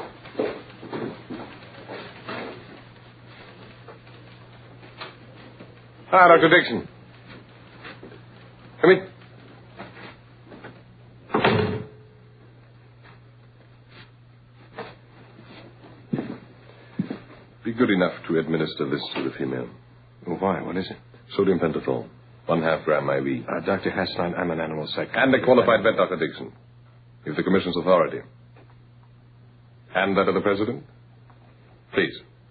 Ah, Doctor Dixon. Come in. Be good enough to administer this to the female. Oh, why? What is it? Sodium pentothal. One half gram I V. Uh, Doctor Hasline, I'm an animal psychiatrist. And a qualified vet, Doctor Dixon. With the Commission's authority. And that of the President? Please.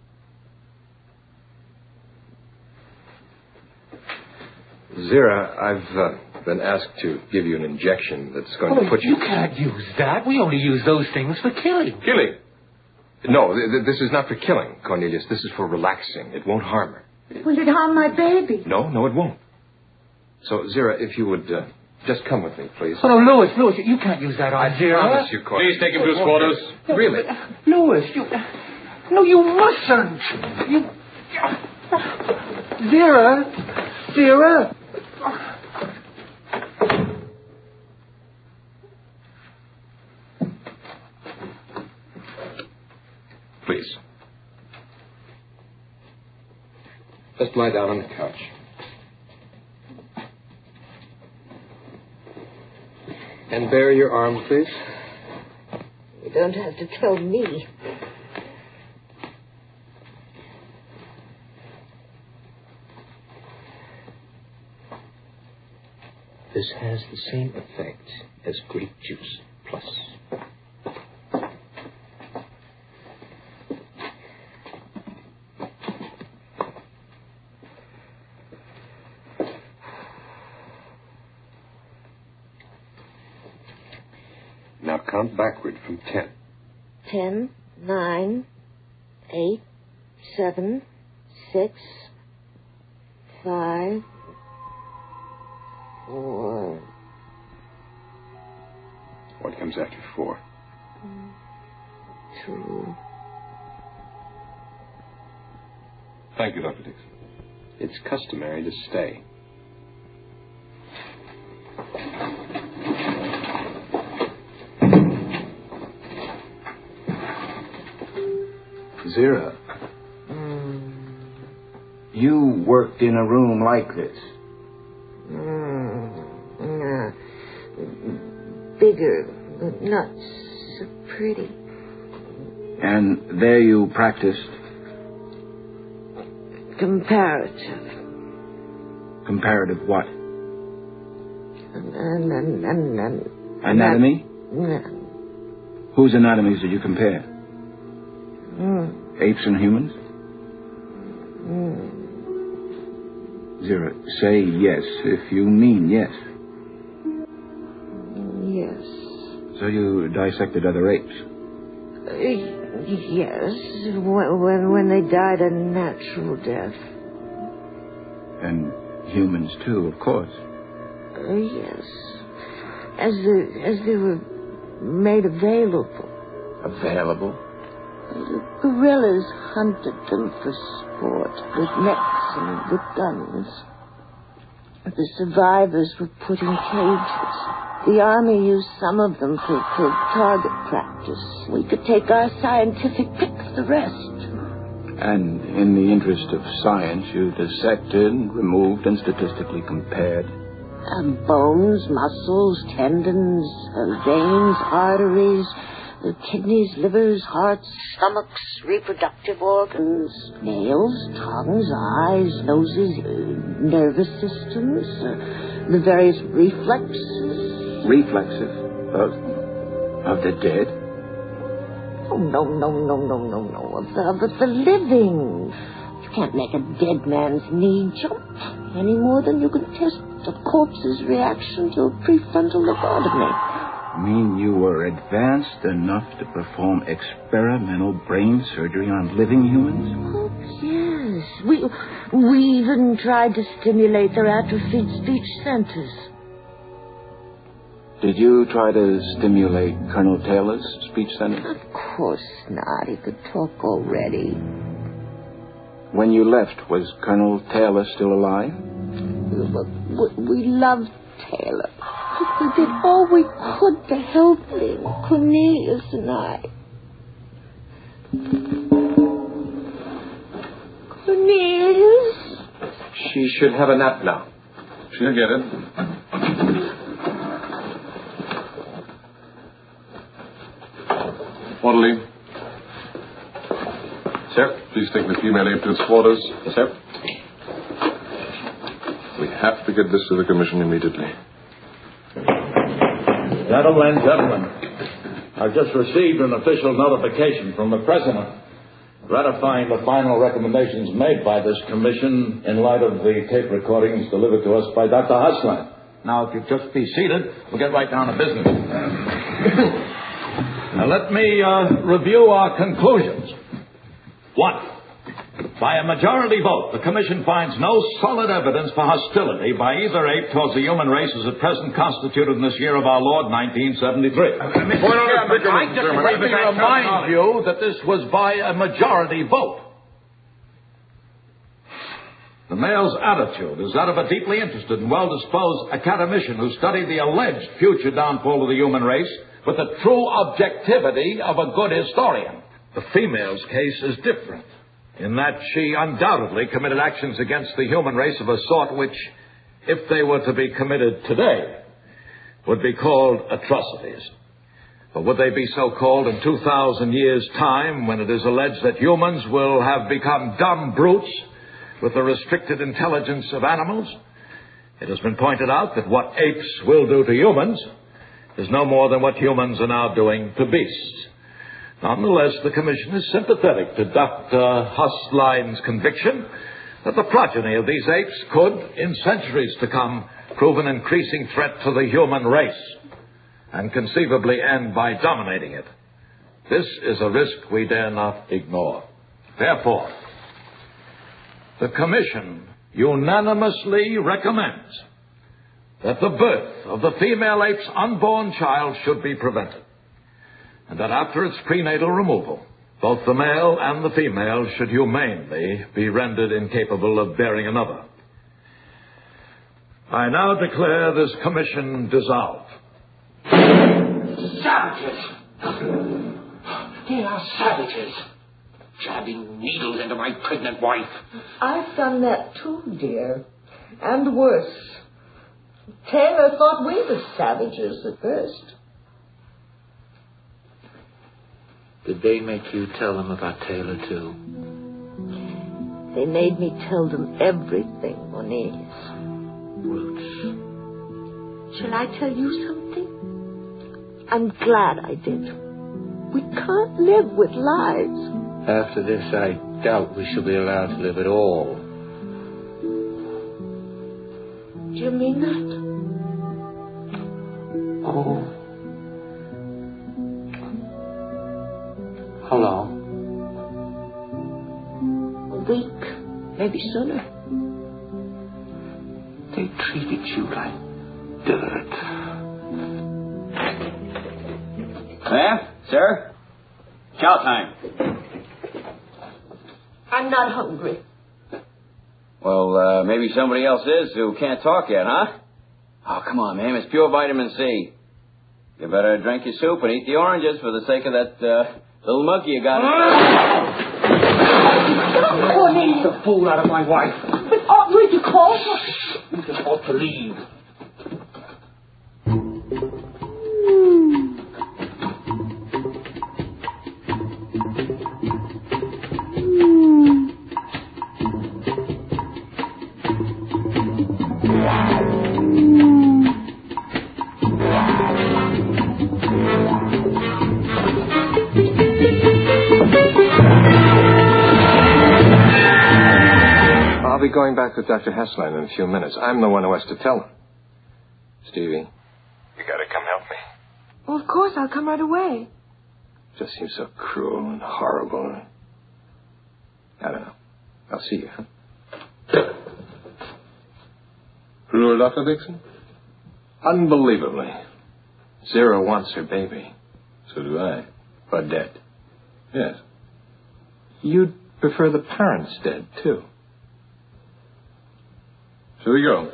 Zira, I've uh, been asked to give you an injection that's going oh, to put you... you can't use that. We only use those things for killing. Killing? No, th- th- this is not for killing, Cornelius. This is for relaxing. It won't harm her. Will it harm my baby? No, no, it won't. So, Zira, if you would uh, just come with me, please. Oh, no, Louis, Louis, you can't use that on I Zira. promise you, Cornelius. Please take him to his quarters. Really? Louis, you... No, you mustn't. You... Zira, Zira... Please. Just lie down on the couch. And bare your arm, please. You don't have to tell me. This has the same effect as grape juice plus. Now count backward from ten. Ten, nine, eight, seven, six, five, four. What comes after four? Two. Thank you, Doctor Dixon. It's customary to stay. Zira, Mm. you worked in a room like this. Mm. Uh, bigger, but not so pretty. And there you practiced Comparative. comparative what? An, an, an, an, Anatomy? an, Whose anatomies did you compare? mm. Apes and humans? Mm. Zira, say yes if you mean yes. Yes. So you dissected other apes? Uh, yes, when, when when they died a natural death. And humans too, of course. Uh, yes, as the, as they were made available. Available? The gorillas hunted them for sport with nets and with guns. The survivors were put in cages. The army used some of them for, for target practice. We could take our scientific pick of the rest. And in the interest of science, you dissected, removed, and statistically compared. Uh, bones, muscles, tendons, uh, veins, arteries, uh, kidneys, livers, hearts, stomachs, reproductive organs, nails, tongues, eyes, noses, uh, nervous systems, uh, the various reflexes. Reflexes of, of the dead? Oh, no, no, no, no, no, no. Of the, of the living. You can't make a dead man's knee jump any more than you can test a corpse's reaction to a prefrontal lobotomy. You mean you were advanced enough to perform experimental brain surgery on living humans? Oh, yes. We, we even tried to stimulate their atrophied speech centers. Did you try to stimulate Colonel Taylor's speech center? Of course not. He could talk already. When you left, was Colonel Taylor still alive? We, we loved Taylor. We did all we could to help him, Cornelius and I. Cornelius? She should have a nap now. She'll get it. Orderly. Sir? Please take the female ape to its quarters. Yes, sir. We have to get this to the commission immediately. Gentlemen, gentlemen, I've just received an official notification from the President ratifying the final recommendations made by this commission in light of the tape recordings delivered to us by Doctor Haslan. Now, if you'd just be seated, we'll get right down to business. Now, let me uh, review our conclusions. One. By a majority vote, the Commission finds no solid evidence for hostility by either ape towards the human race as at present constituted in this year of our Lord, nineteen seventy-three. Uh, Mister Chairman, I just let me remind you that this was by a majority vote. The male's attitude is that of a deeply interested and well-disposed academician who studied the alleged future downfall of the human race with the true objectivity of a good historian. The female's case is different. in that she undoubtedly committed actions against the human race of a sort which, if they were to be committed today, would be called atrocities. But would they be so called in two thousand years' time, when it is alleged that humans will have become dumb brutes with the restricted intelligence of animals? It has been pointed out that what apes will do to humans is no more than what humans are now doing to beasts. Nonetheless, the Commission is sympathetic to Doctor Hustline's conviction that the progeny of these apes could, in centuries to come, prove an increasing threat to the human race and conceivably end by dominating it. This is a risk we dare not ignore. Therefore, the Commission unanimously recommends that the birth of the female ape's unborn child should be prevented, and that after its prenatal removal, both the male and the female should humanely be rendered incapable of bearing another. I now declare this commission dissolved. Savages! They are savages, jabbing needles into my pregnant wife. I've done that too, dear. And worse. Taylor thought we were savages at first. Did they make you tell them about Taylor, too? They made me tell them everything, Moniz. Brutes. Shall I tell you something? I'm glad I did. We can't live with lies. After this, I doubt we shall be allowed to live at all. Do you mean that? Oh. How long? A week, maybe sooner. They treated you like dirt. Ma'am? Sir? Chow time. I'm not hungry. Well, uh, maybe somebody else is who can't talk yet, huh? Oh, come on, ma'am. It's pure vitamin C. You better drink your soup and eat the oranges for the sake of that, uh, little monkey you got. Get the fool out of my wife. But ought we to call her? You just ought to leave. I'll be going back with Doctor Hessline in a few minutes. I'm the one who has to tell him. Stevie, you gotta come help me. Well, of course, I'll come right away. Just seems so cruel and horrible. I don't know. I'll see you, huh? Cruel, Doctor Dixon? Unbelievably. Zero wants her baby. So do I. But dead. Yes. You'd prefer the parents dead, too. Shall we go?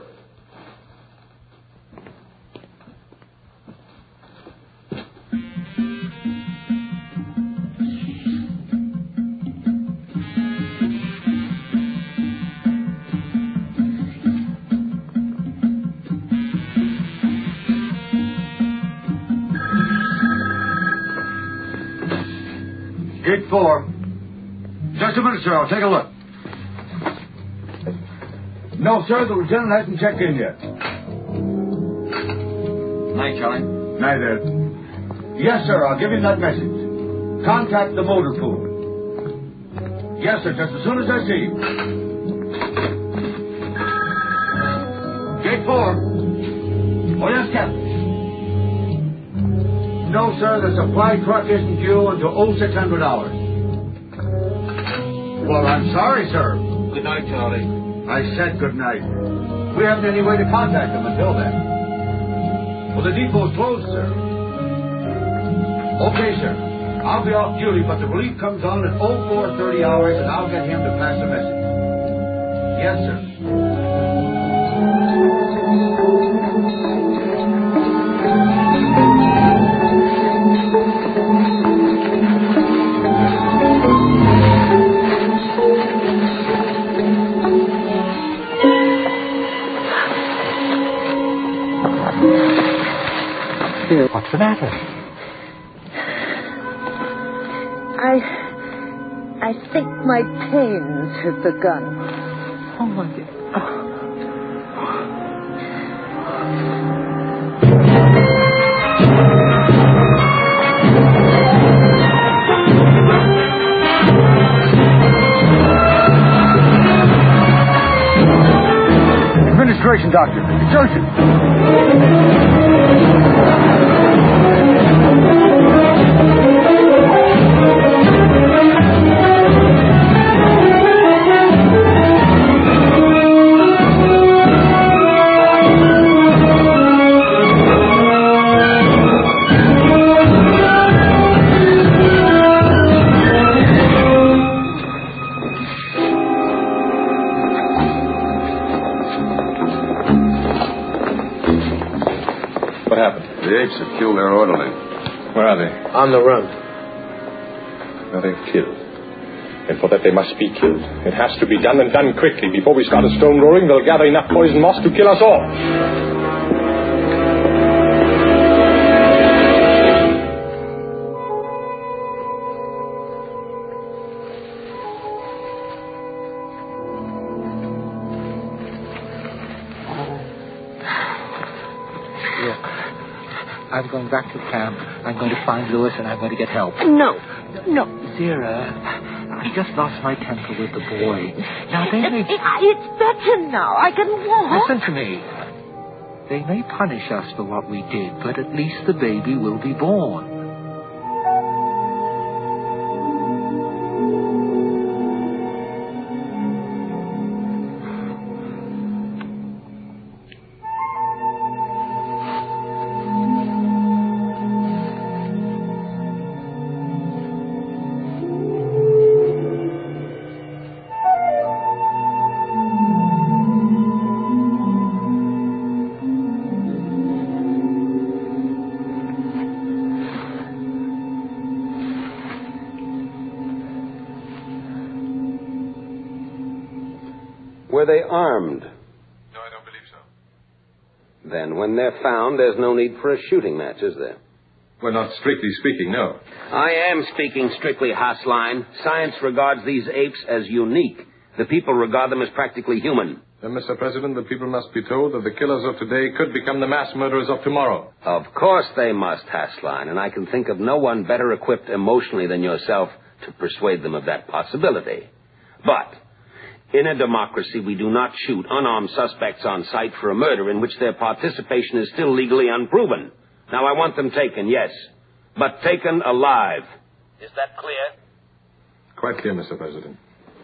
Gate four. Just a minute, sir. I'll take a look. No, sir. The lieutenant hasn't checked in yet. Night, Charlie. Night, Ed. Yes, sir. I'll give him that message. Contact the motor pool. Yes, sir. Just as soon as I see him. Gate four. Oh, yes, Captain. No, sir. The supply truck isn't due until oh six hundred hours. Well, I'm sorry, sir. Good night, Charlie. I said good night. We haven't any way to contact them until then. Well, the depot's closed, sir. Okay, sir. I'll be off duty, but the relief comes on at oh four thirty hours, and I'll get him to pass a message. Yes, sir. to. What's the matter? I... I think my pains have begun. Oh, my dear. Oh. Administration, doctor. It's urgent. What happened? The apes have killed their orderly. Where are they? On the run. Are they killed? And for that they must be killed. It has to be done, and done quickly. Before we start a stone roaring, they'll gather enough poison moss to kill us all. I'm going back to camp. I'm going to find Lewis, and I'm going to get help. No. No. Zira, I just lost my temper with the boy. Now, they may... It, it, it's better now. I can walk. Listen to me. They may punish us for what we did, but at least the baby will be born. Were they armed? No, I don't believe so. Then when they're found, there's no need for a shooting match, is there? Well, not strictly speaking, no. I am speaking strictly, Hasline. Science regards these apes as unique. The people regard them as practically human. Then, Mister President, the people must be told that the killers of today could become the mass murderers of tomorrow. Of course they must, Hasline, and I can think of no one better equipped emotionally than yourself to persuade them of that possibility. But in a democracy, we do not shoot unarmed suspects on sight for a murder in which their participation is still legally unproven. Now, I want them taken, yes, but taken alive. Is that clear? Quite clear, Mister President.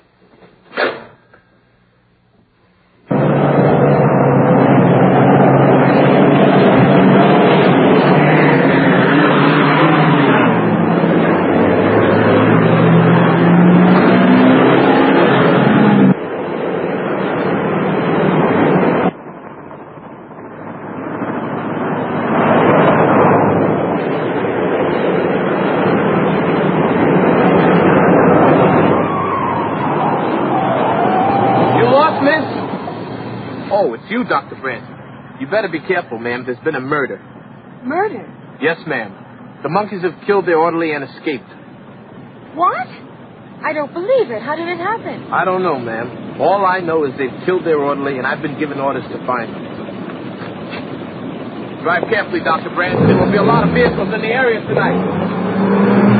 You, Doctor Branson. You better be careful, ma'am. There's been a murder. Murder? Yes, ma'am. The monkeys have killed their orderly and escaped. What? I don't believe it. How did it happen? I don't know, ma'am. All I know is they've killed their orderly, and I've been given orders to find them. Drive carefully, Doctor Branson. There will be a lot of vehicles in the area tonight.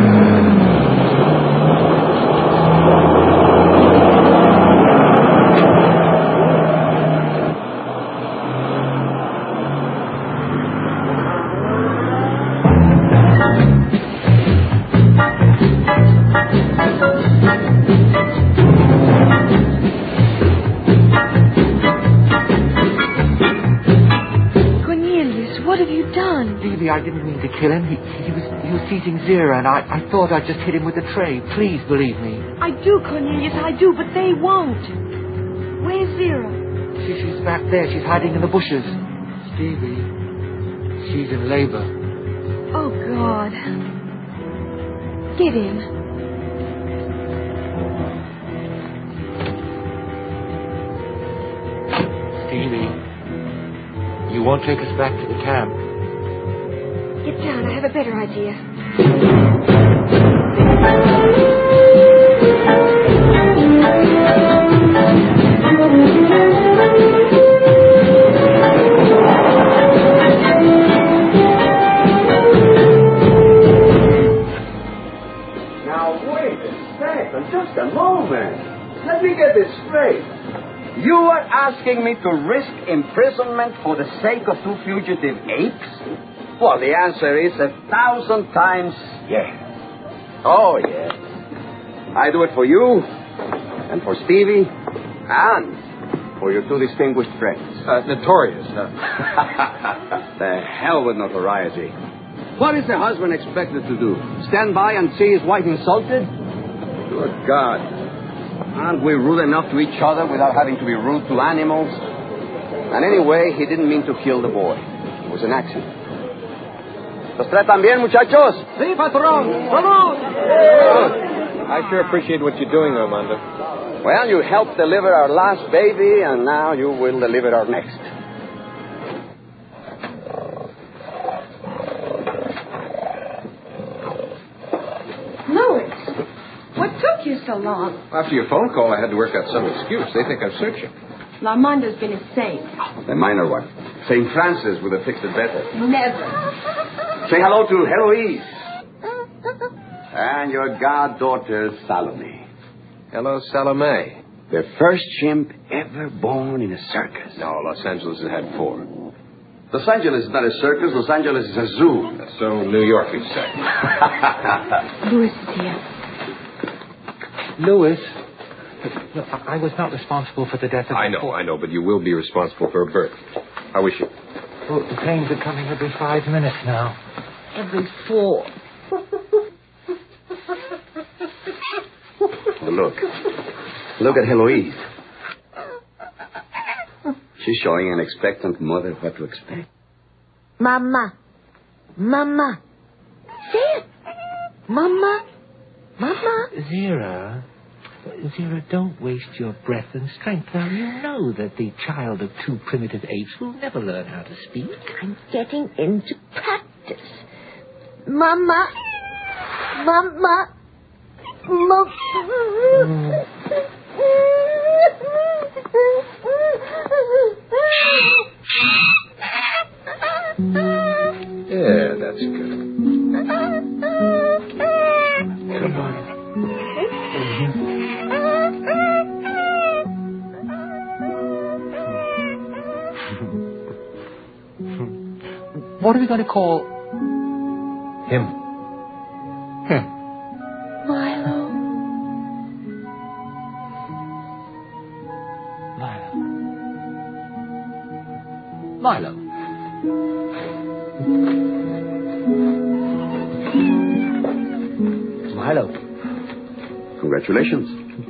I didn't mean to kill him. He, he was he was teasing Zira, and I, I thought I'd just hit him with a tray. Please believe me. I do, Cornelius, I do, but they won't. Where's Zira? She, she's back there. She's hiding in the bushes. Stevie, she's in labor. Oh, God. Get in. Stevie, you won't take us back to the camp. get down. I have a better idea. Now, wait a second. Just a moment. Let me get this straight. You are asking me to risk imprisonment for the sake of two fugitive apes? Well, the answer is a thousand times yes. Oh, yes. I do it for you, and for Stevie, and for your two distinguished friends. Uh, notorious, huh? The hell with notoriety. What is the husband expected to do? Stand by and see his wife insulted? Good God. Aren't we rude enough to each other without having to be rude to animals? And anyway, he didn't mean to kill the boy. It was an accident. ¿Los tratan bien, muchachos? Sí, patrón. Salud. I sure appreciate what you're doing, Armando. Well, you helped deliver our last baby, and now you will deliver our next. Louis, what took you so long? After your phone call, I had to work out some excuse. They think I'm searching. Armando's been a saint. The minor one. Saint Francis would have fixed it better. Never. Say hello to Heloise. And your goddaughter, Salome. Hello, Salome. The first chimp ever born in a circus. No, Los Angeles has had four. Los Angeles is not a circus. Los Angeles is a zoo. So New York, you say. Louis is here. Louis, look, I was not responsible for the death of... I know, I know, but you will be responsible for her birth. How is she? Well, the trains are coming every five minutes now. Every four. Well, look. Look at Heloise. She's showing an expectant mother what to expect. Mama. Mama. Say it. Mama. Mama. Zira, Zira, don't waste your breath and strength. Now, you know that the child of two primitive apes will never learn how to speak. I'm getting into practice. Mama. Mama. Mama. Yeah, that's good. Come on. What are we going to call him? Him. Milo. Milo. Milo. Milo. Congratulations.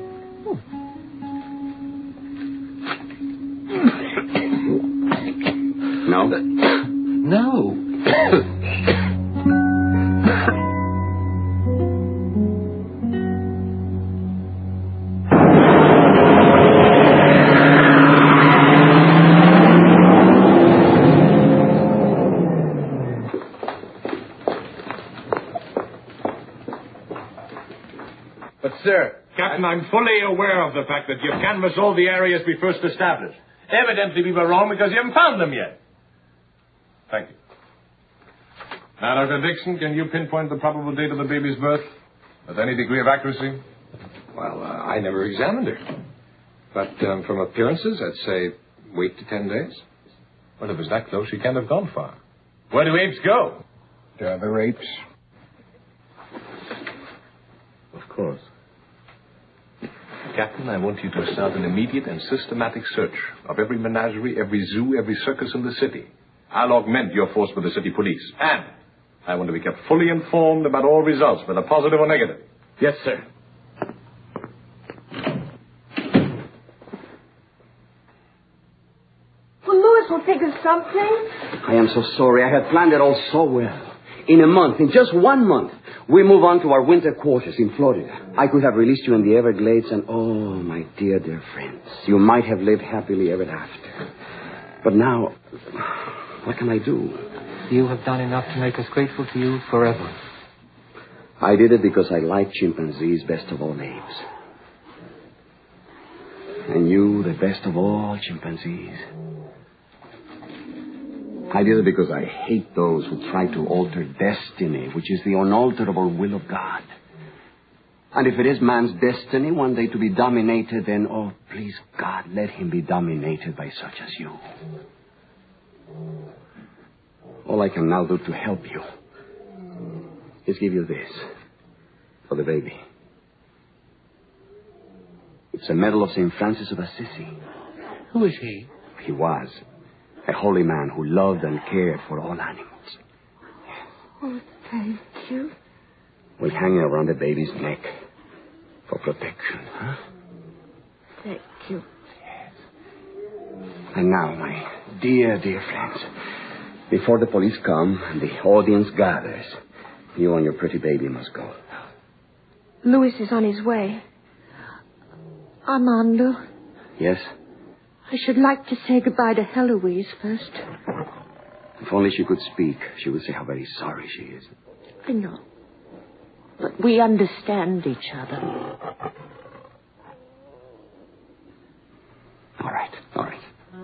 No? No. But, sir, Captain, I'm fully aware of the fact that you've canvassed all the areas we first established. Evidently, we were wrong because you haven't found them yet. Thank you. Now, Doctor Dixon, can you pinpoint the probable date of the baby's birth with any degree of accuracy? Well, uh, I never examined her. But um, from appearances, I'd say wait to ten days. Well, if it was that close, she can't have gone far. Where do apes go? To other apes. Of course. Captain, I want you to start an immediate and systematic search of every menagerie, every zoo, every circus in the city. I'll augment your force with the city police. And I want to be kept fully informed about all results, whether positive or negative. Yes, sir. Well, Louis will think of something. I am so sorry. I had planned it all so well. In a month, in just one month, we move on to our winter quarters in Florida. I could have released you in the Everglades and, oh, my dear, dear friends, you might have lived happily ever after. But now, What can I do? You have done enough to make us grateful to you forever. I did it because I like chimpanzees best of all names. And you, the best of all chimpanzees. I did it because I hate those who try to alter destiny, which is the unalterable will of God. And if it is man's destiny one day to be dominated, then, oh, please, God, let him be dominated by such as you. All I can now do to help you is give you this for the baby. It's a medal of Saint Francis of Assisi. Who is he? He was a holy man who loved and cared for all animals. Oh, thank you. We'll hang it around the baby's neck for protection, huh? Thank you. And now, my dear, dear friends, before the police come and the audience gathers, you and your pretty baby must go. Louis is on his way. Armando. Yes? I should like to say goodbye to Heloise first. If only she could speak, she would say how very sorry she is. I know. But we understand each other. All right, all right.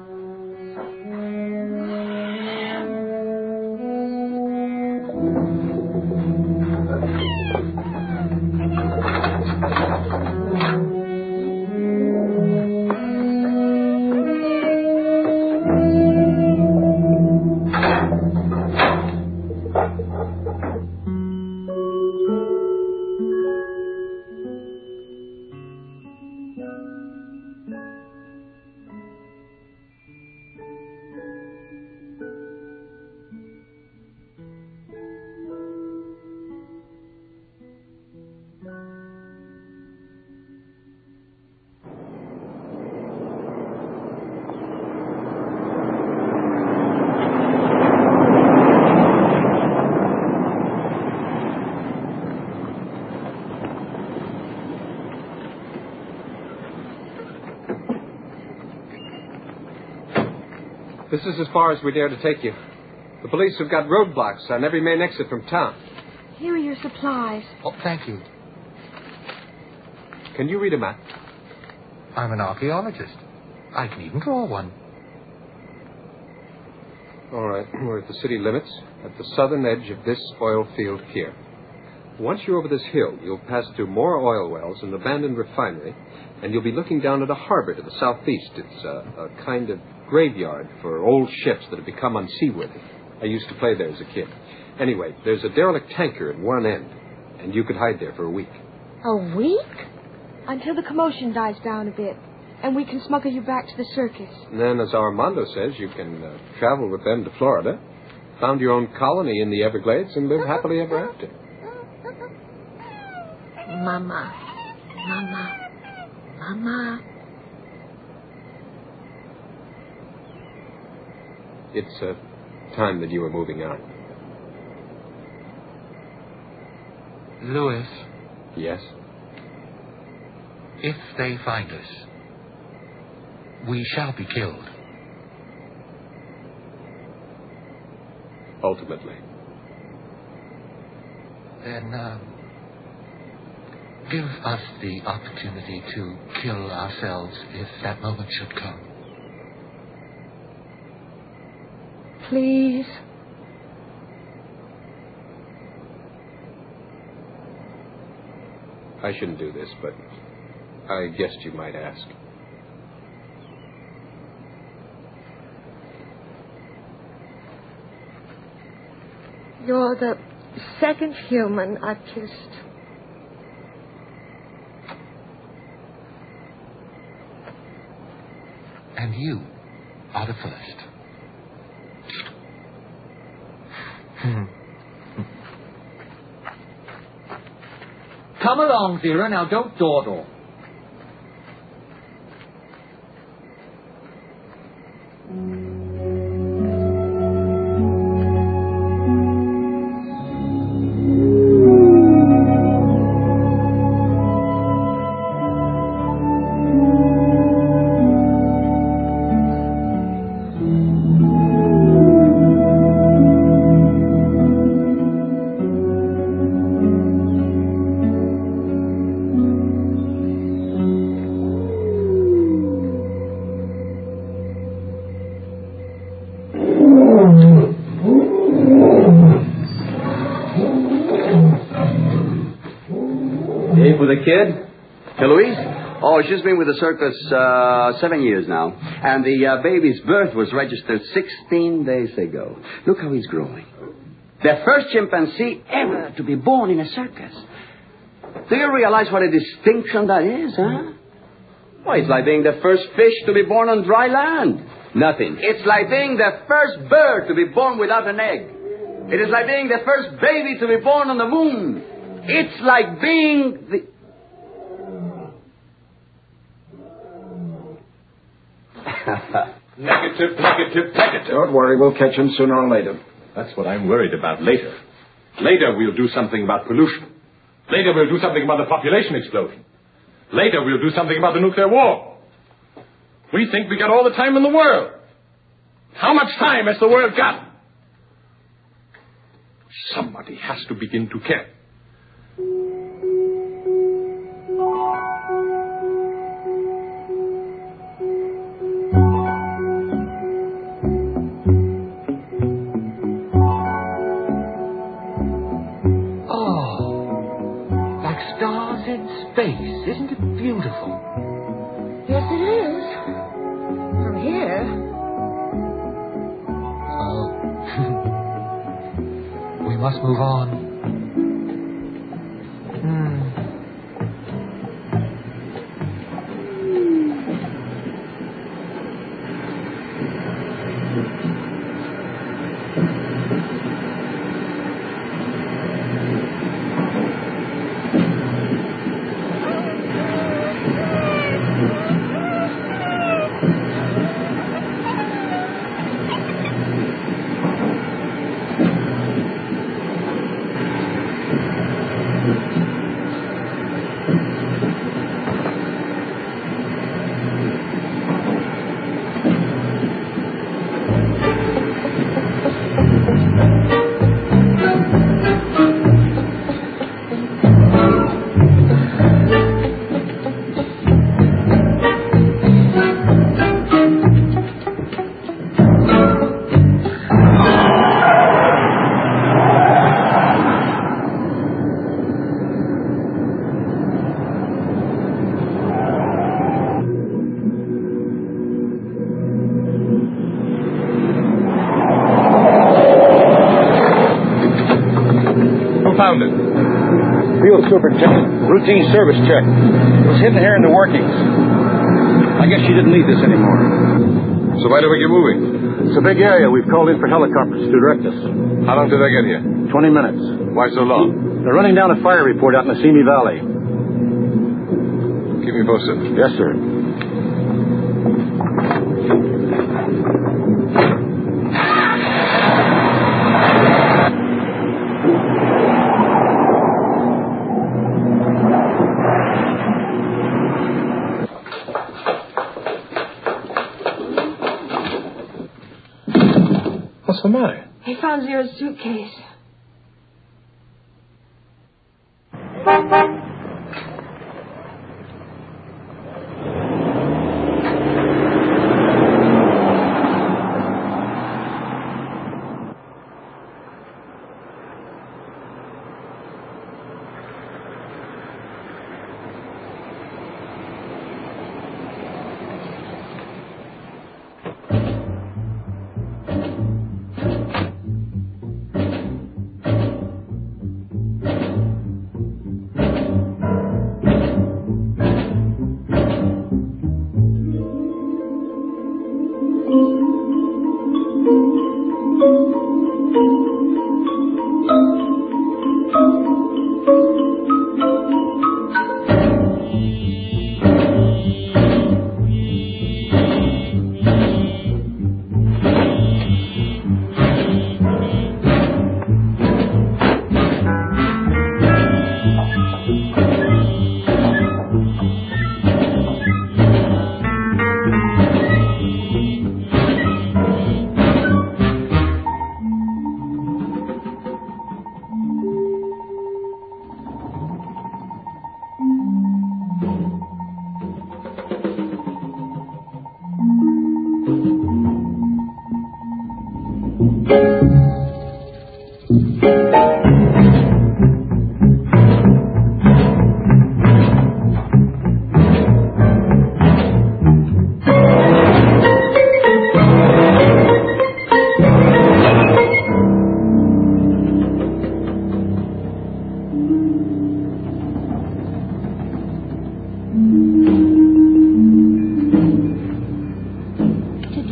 This is as far as we dare to take you. The police have got roadblocks on every main exit from town. Here are your supplies. Oh, thank you. Can you read a map? I'm an archaeologist. I can even draw one. All right. We're at the city limits, at the southern edge of this oil field here. Once you're over this hill, you'll pass through more oil wells and an abandoned refinery, and you'll be looking down at a harbor to the southeast. It's a, a kind of graveyard for old ships that have become unseaworthy. I used to play there as a kid. Anyway, there's a derelict tanker at one end, and you could hide there for a week. A week? Until the commotion dies down a bit, and we can smuggle you back to the circus. And then, as Armando says, you can uh, travel with them to Florida, found your own colony in the Everglades, and live happily ever after. Mama. Mama. Mama. It's uh, time that you were moving on. Louis. Yes? If they find us, we shall be killed. Ultimately. Then, uh, give us the opportunity to kill ourselves if that moment should come. Please. I shouldn't do this, but I guessed you might ask. You're the second human I've kissed. And you are the first. Come along, Vera. Now, don't dawdle. Oh, she's been with the circus uh, seven years now. And the uh, baby's birth was registered sixteen days ago. Look how he's growing. The first chimpanzee ever to be born in a circus. Do you realize what a distinction that is, huh? Well, it's like being the first fish to be born on dry land. Nothing. It's like being the first bird to be born without an egg. It is like being the first baby to be born on the moon. It's like being the... Negative, negative, negative. Don't worry, we'll catch him sooner or later. That's what I'm worried about later. Later we'll do something about pollution. Later we'll do something about the population explosion. Later we'll do something about the nuclear war. We think we got all the time in the world. How much time has the world got? Somebody has to begin to care. Space, isn't it beautiful? Yes, it is. From here. Oh. We must move on. Hmm. Field superintendent, routine service check. It was hidden here in the workings. I guess she didn't need this anymore. So why do we get moving? It's a big area. We've called in for helicopters to direct us. How long did they get here? Twenty minutes. Why so long? They're running down a fire report out in the Simi Valley. Keep me posted. Yes, sir. What's the matter? They found Zero's suitcase.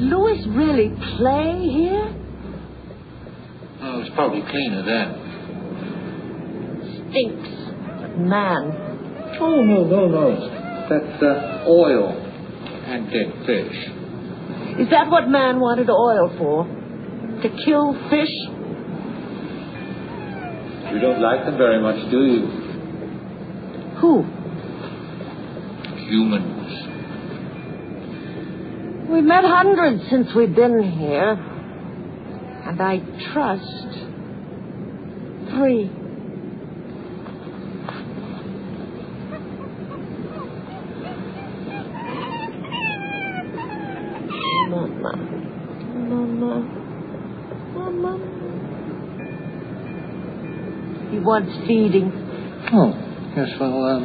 Louis really play here? Oh, it was probably cleaner then. Stinks. Man. Oh, no, no, no. That's uh, oil and dead fish. Is that what man wanted oil for? To kill fish? You don't like them very much, do you? Who? Humans. We've met hundreds since we've been here. And I trust three. Mama. Mama. Mama. He wants feeding. Oh, yes, well, um...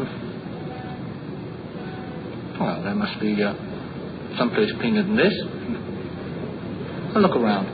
Well, there must be, uh, someplace cleaner than this. I'll look around.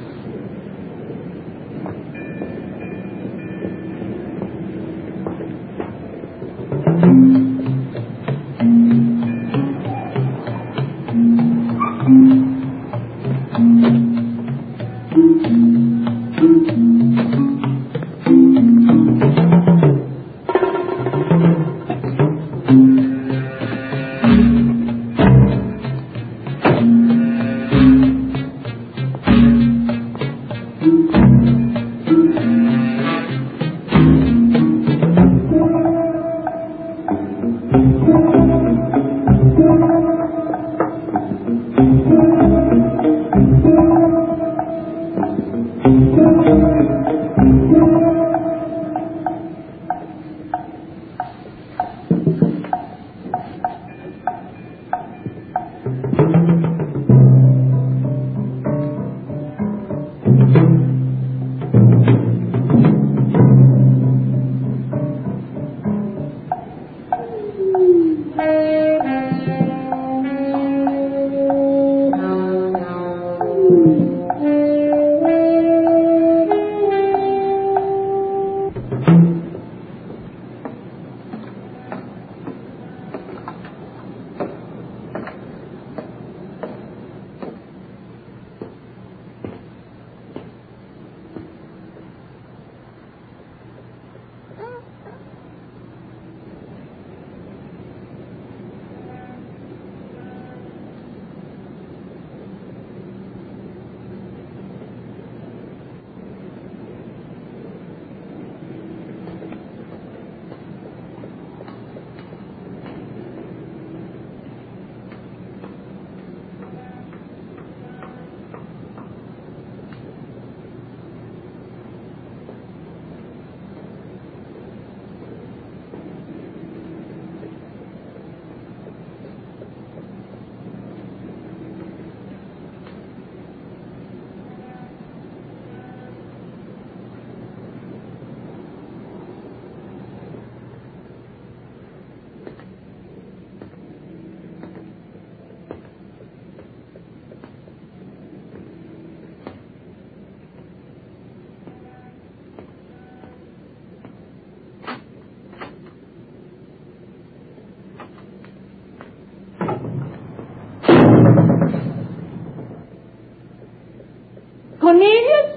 Cornelius?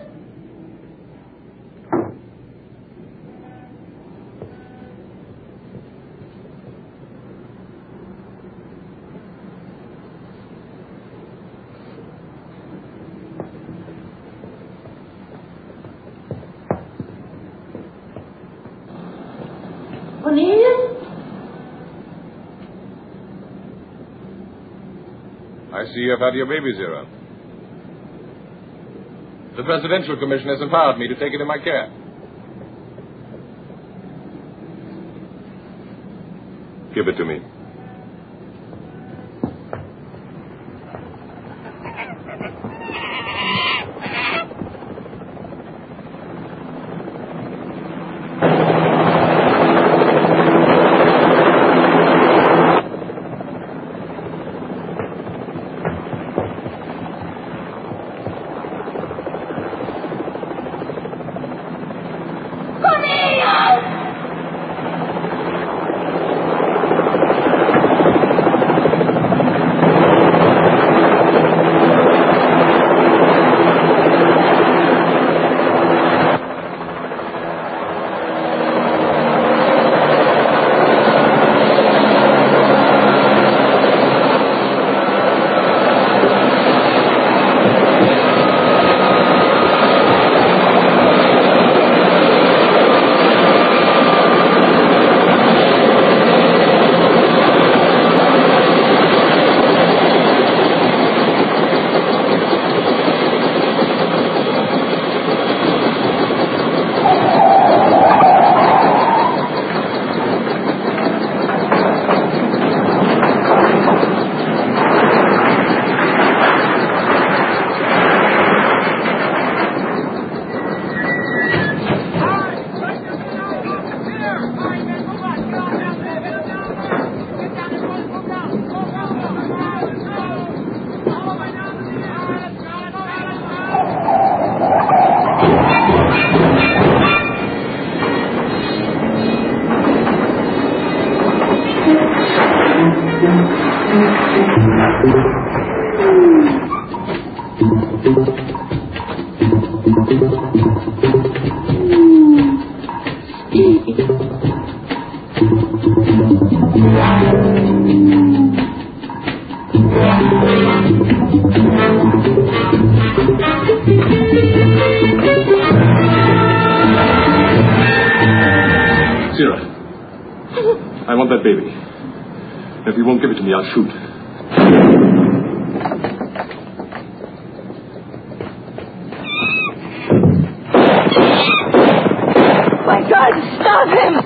Cornelius? I see you've had your baby, Zero. The Presidential Commission has empowered me to take it in my care. Give it to me. Zira, I want that baby. If you won't give it to me, I'll shoot. My God, stop him!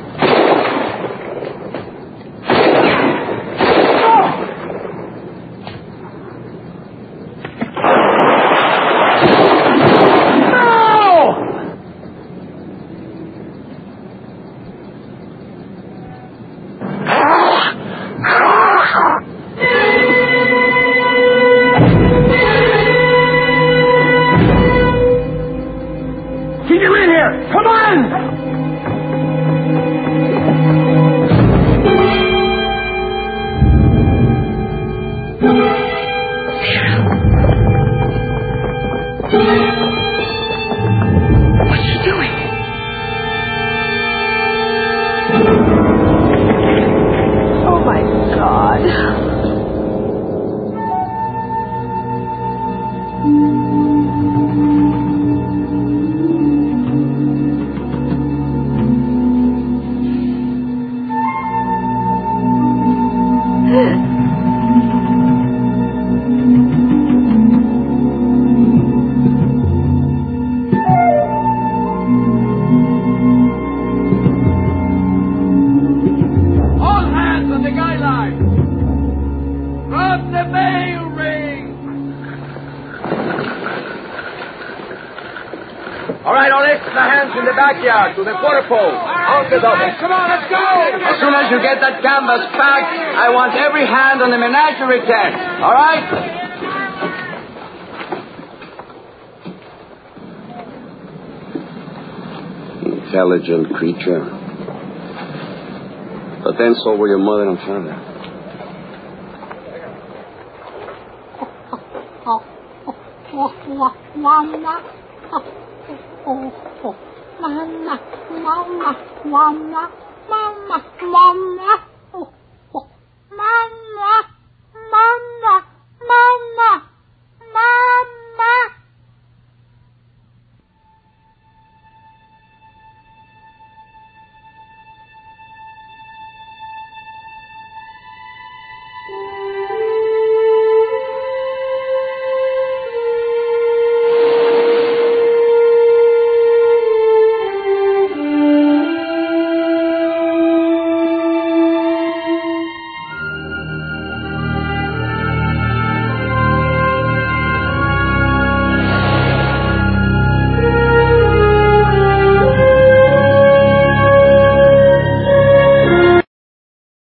Backyard to the quarter pole. Out the double. Come on, let's go. As soon as you get that canvas packed, I want every hand on the menagerie tent. All right? Intelligent creature. But then so were your mother and father. Mama, mama, mama, mama, mama, mama.